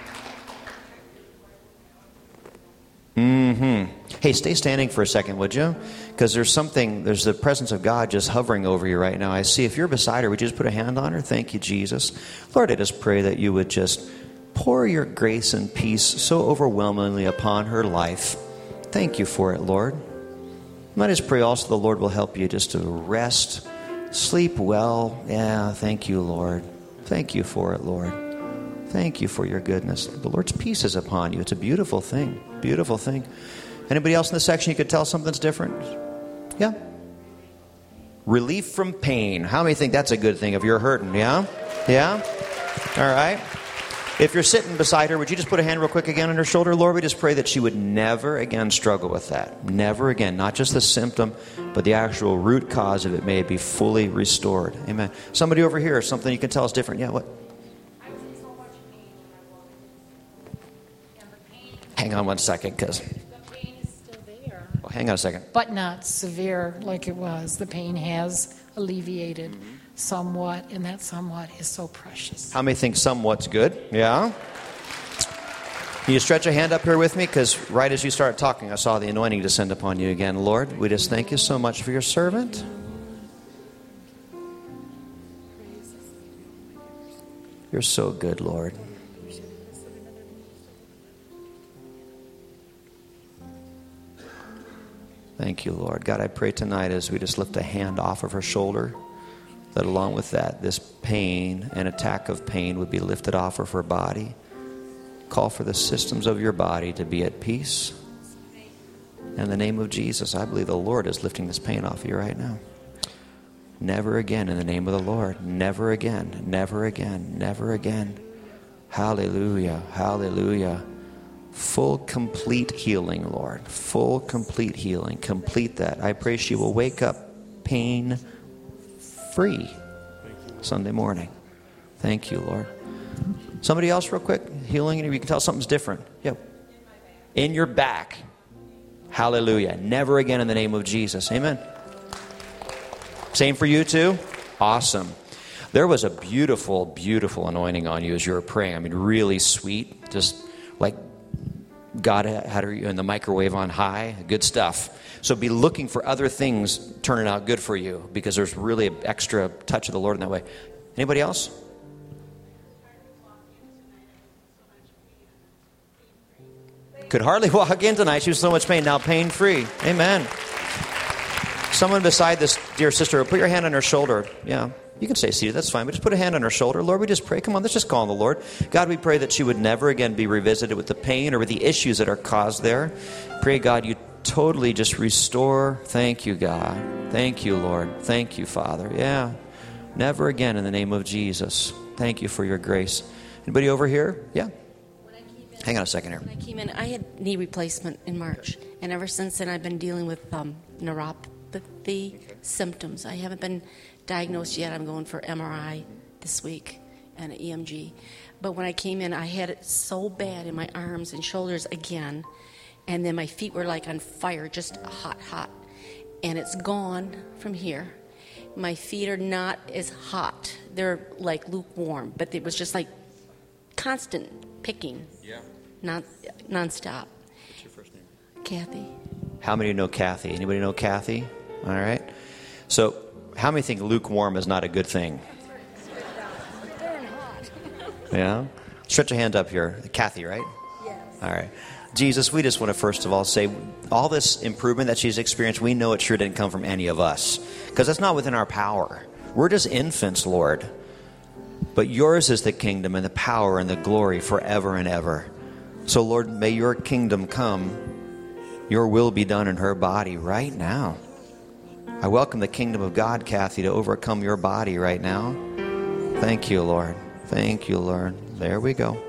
Mm-hmm. Hey, stay standing for a second, would you? Because there's something, there's the presence of God just hovering over you right now. I see. If you're beside her, would you just put a hand on her? Thank you, Jesus. Lord, I just pray that you would just pour your grace and peace so overwhelmingly upon her life. Thank you for it, Lord. And I just pray also the Lord will help you just to rest, sleep well. Yeah, thank you, Lord. Thank you for it, Lord. Thank you for your goodness. The Lord's peace is upon you. It's a beautiful thing. Beautiful thing. Anybody else in this section you could tell something's different? Yeah. Relief from pain. How many think that's a good thing if you're hurting? Yeah? Yeah? All right. If you're sitting beside her, would you just put a hand real quick again on her shoulder? Lord, we just pray that she would never again struggle with that. Never again. Not just the symptom, but the actual root cause of it may be fully restored. Amen. Somebody over here, something you can tell us different. Yeah, what? I was in so much pain when I walked. And the pain... Hang on one second, because... Oh, hang on a second. But not severe like it was. The pain has alleviated mm-hmm. somewhat, and that somewhat is so precious. How many think somewhat's good? Yeah? Can you stretch a hand up here with me? Because right as you started talking, I saw the anointing descend upon you again. Lord, we just thank you so much for your servant. You're so good, Lord. Thank you, Lord. God, I pray tonight as we just lift a hand off of her shoulder, that along with that, this pain and attack of pain would be lifted off of her body. Call for the systems of your body to be at peace. In the name of Jesus, I believe the Lord is lifting this pain off of you right now. Never again in the name of the Lord. Never again. Never again. Never again. Hallelujah. Hallelujah. Full, complete healing, Lord. Full, complete healing. Complete that. I pray she will wake up pain-free Sunday morning. Thank you, Lord. Somebody else real quick? Healing, you can tell something's different. Yep. In your back. Hallelujah. Never again in the name of Jesus. Amen. Same for you too? Awesome. There was a beautiful, beautiful anointing on you as you were praying. I mean, really sweet. Just like God had her in the microwave on high. Good stuff. So be looking for other things turning out good for you, because there's really an extra touch of the Lord in that way. Anybody else? Could hardly walk in tonight. She was so much pain. Now pain-free. Amen. Someone beside this dear sister, put your hand on her shoulder. Yeah. You can stay seated, that's fine, but just put a hand on her shoulder. Lord, we just pray. Come on, let's just call on the Lord. God, we pray that she would never again be revisited with the pain or with the issues that are caused there. Pray, God, you totally just restore. Thank you, God. Thank you, Lord. Thank you, Father. Yeah. Never again in the name of Jesus. Thank you for your grace. Anybody over here? Yeah. In, Hang on a second here. When I came in, I had knee replacement in March, and ever since then I've been dealing with um, neuropathy okay. symptoms. I haven't been diagnosed yet. I'm going for M R I this week and an E M G. But when I came in, I had it so bad in my arms and shoulders again, and then my feet were like on fire, just hot, hot. And it's gone from here. My feet are not as hot. They're like lukewarm, but it was just like constant picking. Yeah. Non nonstop. What's your first name? Kathy. How many know Kathy? Anybody know Kathy? All right. So how many think lukewarm is not a good thing? Yeah? Stretch a hand up here. Kathy, right? Yes. All right. Jesus, we just want to first of all say all this improvement that she's experienced, we know it sure didn't come from any of us, because that's not within our power. We're just infants, Lord. But yours is the kingdom and the power and the glory forever and ever. So, Lord, may your kingdom come. Your will be done in her body right now. I welcome the kingdom of God, Kathy, to overcome your body right now. Thank you, Lord. Thank you, Lord. There we go.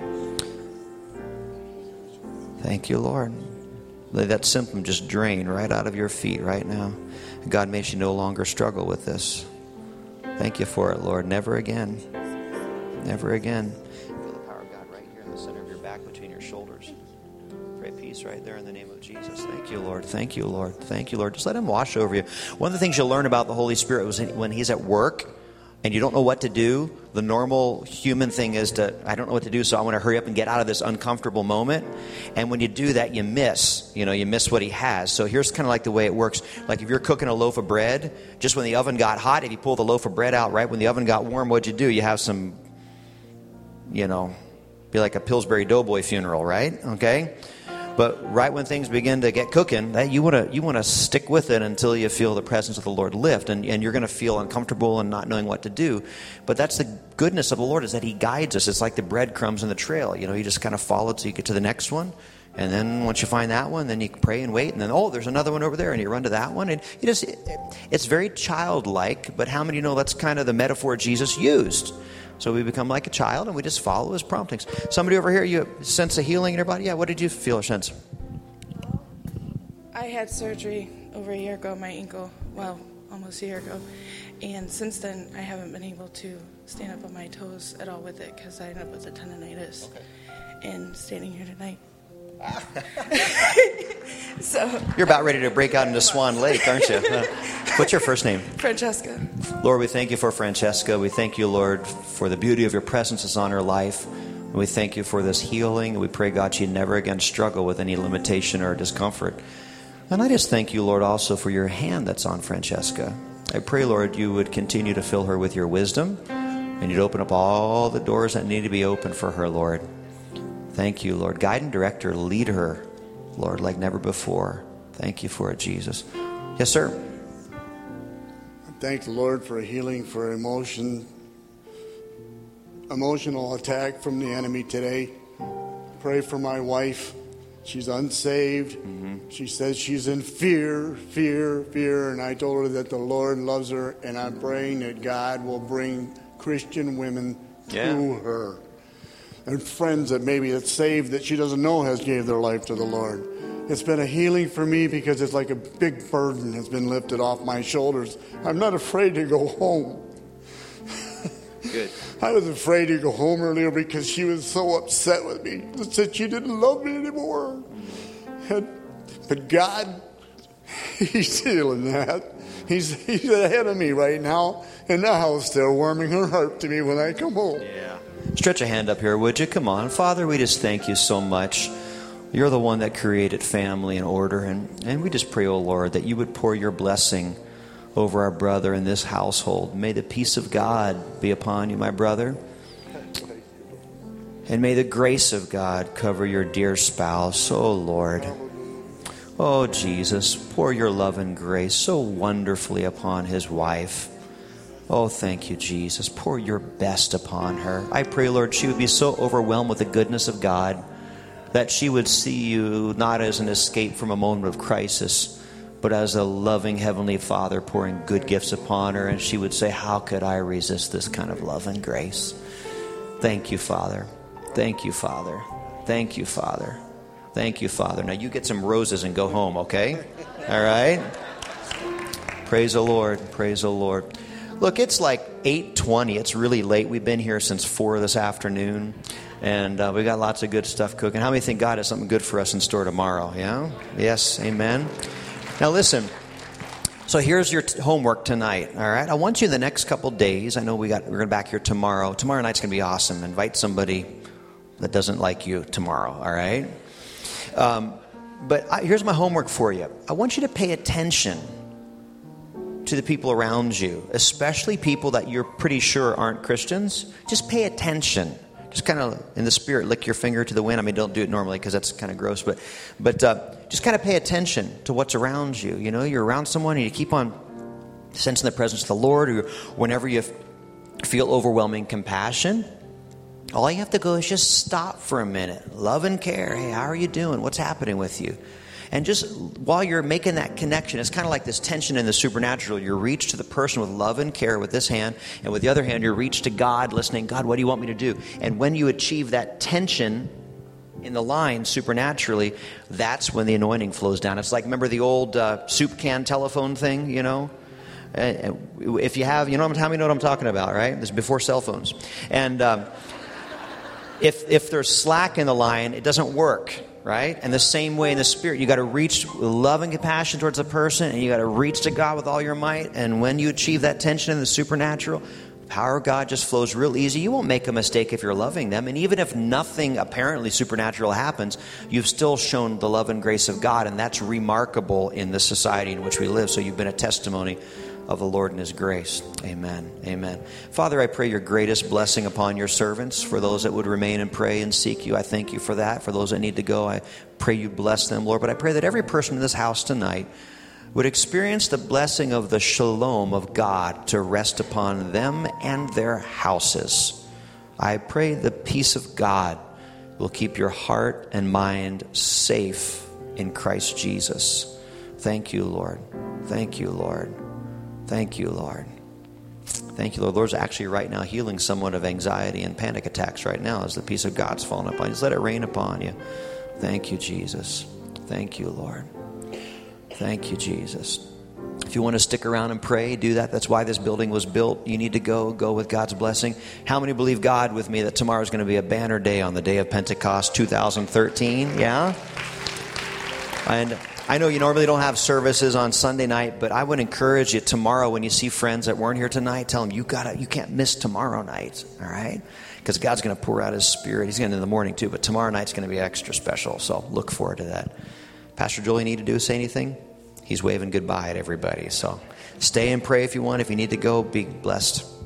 Thank you, Lord. Let that symptom just drain right out of your feet right now. God makes you no longer struggle with this. Thank you for it, Lord. Never again. Never again. Feel the power of God right here in the center of your back between your shoulders. Pray peace right there in the name of Jesus. Thank you, Lord. Thank you, Lord. Thank you, Lord. Just let him wash over you. One of the things you'll learn about the Holy Spirit was when he's at work and you don't know what to do, the normal human thing is to, I don't know what to do, so I want to hurry up and get out of this uncomfortable moment. And when you do that, you miss, you know, you miss what he has. So here's kind of like the way it works. Like if you're cooking a loaf of bread, just when the oven got hot, if you pull the loaf of bread out right when the oven got warm, what'd you do? You have some, you know, be like a Pillsbury Doughboy funeral, right? Okay? But right when things begin to get cooking, that you want to you want to stick with it until you feel the presence of the Lord lift, and, and you're going to feel uncomfortable and not knowing what to do. But that's the goodness of the Lord, is that he guides us. It's like the breadcrumbs in the trail. You know, you just kind of follow till you get to the next one. And then once you find that one, then you pray and wait. And then, oh, there's another one over there. And you run to that one. And you just, it, it's very childlike. But how many know that's kind of the metaphor Jesus used? So we become like a child and we just follow his promptings. Somebody over here, you sense a healing in your body? Yeah, what did you feel or sense? I had surgery over a year ago, my ankle, well, almost a year ago. And since then, I haven't been able to stand up on my toes at all with it because I ended up with a tendonitis. Okay. And standing here tonight. So you're about ready to break out into Swan Lake, aren't you? Uh, what's your first name? Francesca. Lord, we thank you for Francesca. We thank you, Lord, for the beauty of your presence that's on her life. And we thank you for this healing. We pray, God, she'd never again struggle with any limitation or discomfort. And I just thank you, Lord, also for your hand that's on Francesca. I pray, Lord, you would continue to fill her with your wisdom, and you'd open up all the doors that need to be opened for her, Lord. Thank you, Lord. Guide and direct her. Lead her, Lord, like never before. Thank you for it, Jesus. Yes, sir. I thank the Lord for healing for emotion, emotional attack from the enemy today. Pray for my wife. She's unsaved. Mm-hmm. She says she's in fear, fear, fear. And I told her that the Lord loves her, and I'm praying that God will bring Christian women yeah. to her. And friends that maybe that's saved that she doesn't know has gave their life to the Lord. It's been a healing for me because it's like a big burden has been lifted off my shoulders. I'm not afraid to go home. Good. I was afraid to go home earlier because she was so upset with me. She said she didn't love me anymore. And, but God, he's healing that. He's, he's ahead of me right now. And now it's still warming her heart to me when I come home. Yeah. Stretch a hand up here, would you? Come on. Father, we just thank you so much. You're the one that created family and order. And, and we just pray, oh Lord, that you would pour your blessing over our brother in this household. May the peace of God be upon you, my brother. And may the grace of God cover your dear spouse. Oh Lord. Oh Jesus, pour your love and grace so wonderfully upon his wife. Oh, thank you, Jesus. Pour your best upon her. I pray, Lord, she would be so overwhelmed with the goodness of God that she would see you not as an escape from a moment of crisis, but as a loving Heavenly Father pouring good gifts upon her. And she would say, how could I resist this kind of love and grace? Thank you, Father. Thank you, Father. Thank you, Father. Thank you, Father. Now you get some roses and go home, okay? All right? Praise the Lord. Praise the Lord. Look, it's like eight twenty. It's really late. We've been here since four this afternoon, and uh, we got lots of good stuff cooking. How many think God has something good for us in store tomorrow? Yeah? Yes, amen. Now listen, so here's your t- homework tonight, all right? I want you the next couple days. I know we got, we're going to back here tomorrow. Tomorrow night's going to be awesome. Invite somebody that doesn't like you tomorrow, all right? Um, but I, here's my homework for you. I want you to pay attention to the people around you, especially people that you're pretty sure aren't Christians. Just pay attention. Just kind of, in the spirit, lick your finger to the wind. I mean, don't do it normally because that's kind of gross, but but uh, just kind of pay attention to what's around you. You know, you're around someone and you keep on sensing the presence of the Lord, or whenever you feel overwhelming compassion, all you have to go is just stop for a minute. Love and care. Hey, how are you doing? What's happening with you? And just while you're making that connection, it's kind of like this tension in the supernatural. You reach to the person with love and care with this hand, and with the other hand, you reach to God, listening, God, what do you want me to do? And when you achieve that tension in the line supernaturally, that's when the anointing flows down. It's like, remember the old uh, soup can telephone thing, you know? Uh, if you have, you know, how many know what I'm talking about, right? This is before cell phones. And um, if if there's slack in the line, it doesn't work. Right? And the same way in the Spirit, you got to reach with love and compassion towards a person, and you got to reach to God with all your might. And when you achieve that tension in the supernatural, the power of God just flows real easy. You won't make a mistake if you're loving them. And even if nothing apparently supernatural happens, you've still shown the love and grace of God, and that's remarkable in the society in which we live. So you've been a testimony of the Lord and His grace. Amen. Amen. Father, I pray your greatest blessing upon your servants. For those that would remain and pray and seek you, I thank you for that. For those that need to go, I pray you bless them, Lord. But I pray that every person in this house tonight would experience the blessing of the shalom of God to rest upon them and their houses. I pray the peace of God will keep your heart and mind safe in Christ Jesus. Thank you, Lord. Thank you, Lord. Thank you, Lord. Thank you, Lord. Lord's actually right now healing someone of anxiety and panic attacks right now as the peace of God's fallen upon you. Just let it rain upon you. Thank you, Jesus. Thank you, Lord. Thank you, Jesus. If you want to stick around and pray, do that. That's why this building was built. You need to go, go with God's blessing. How many believe God with me that tomorrow is going to be a banner day on the day of Pentecost two thousand thirteen? Yeah? And I know you normally don't have services on Sunday night, but I would encourage you tomorrow when you see friends that weren't here tonight, tell them you gotta, you can't miss tomorrow night, all right? Because God's going to pour out His Spirit. He's going to in the morning too, but tomorrow night's going to be extra special, so look forward to that. Pastor Joel, you need to do say anything? He's waving goodbye at everybody, so stay and pray if you want. If you need to go, be blessed.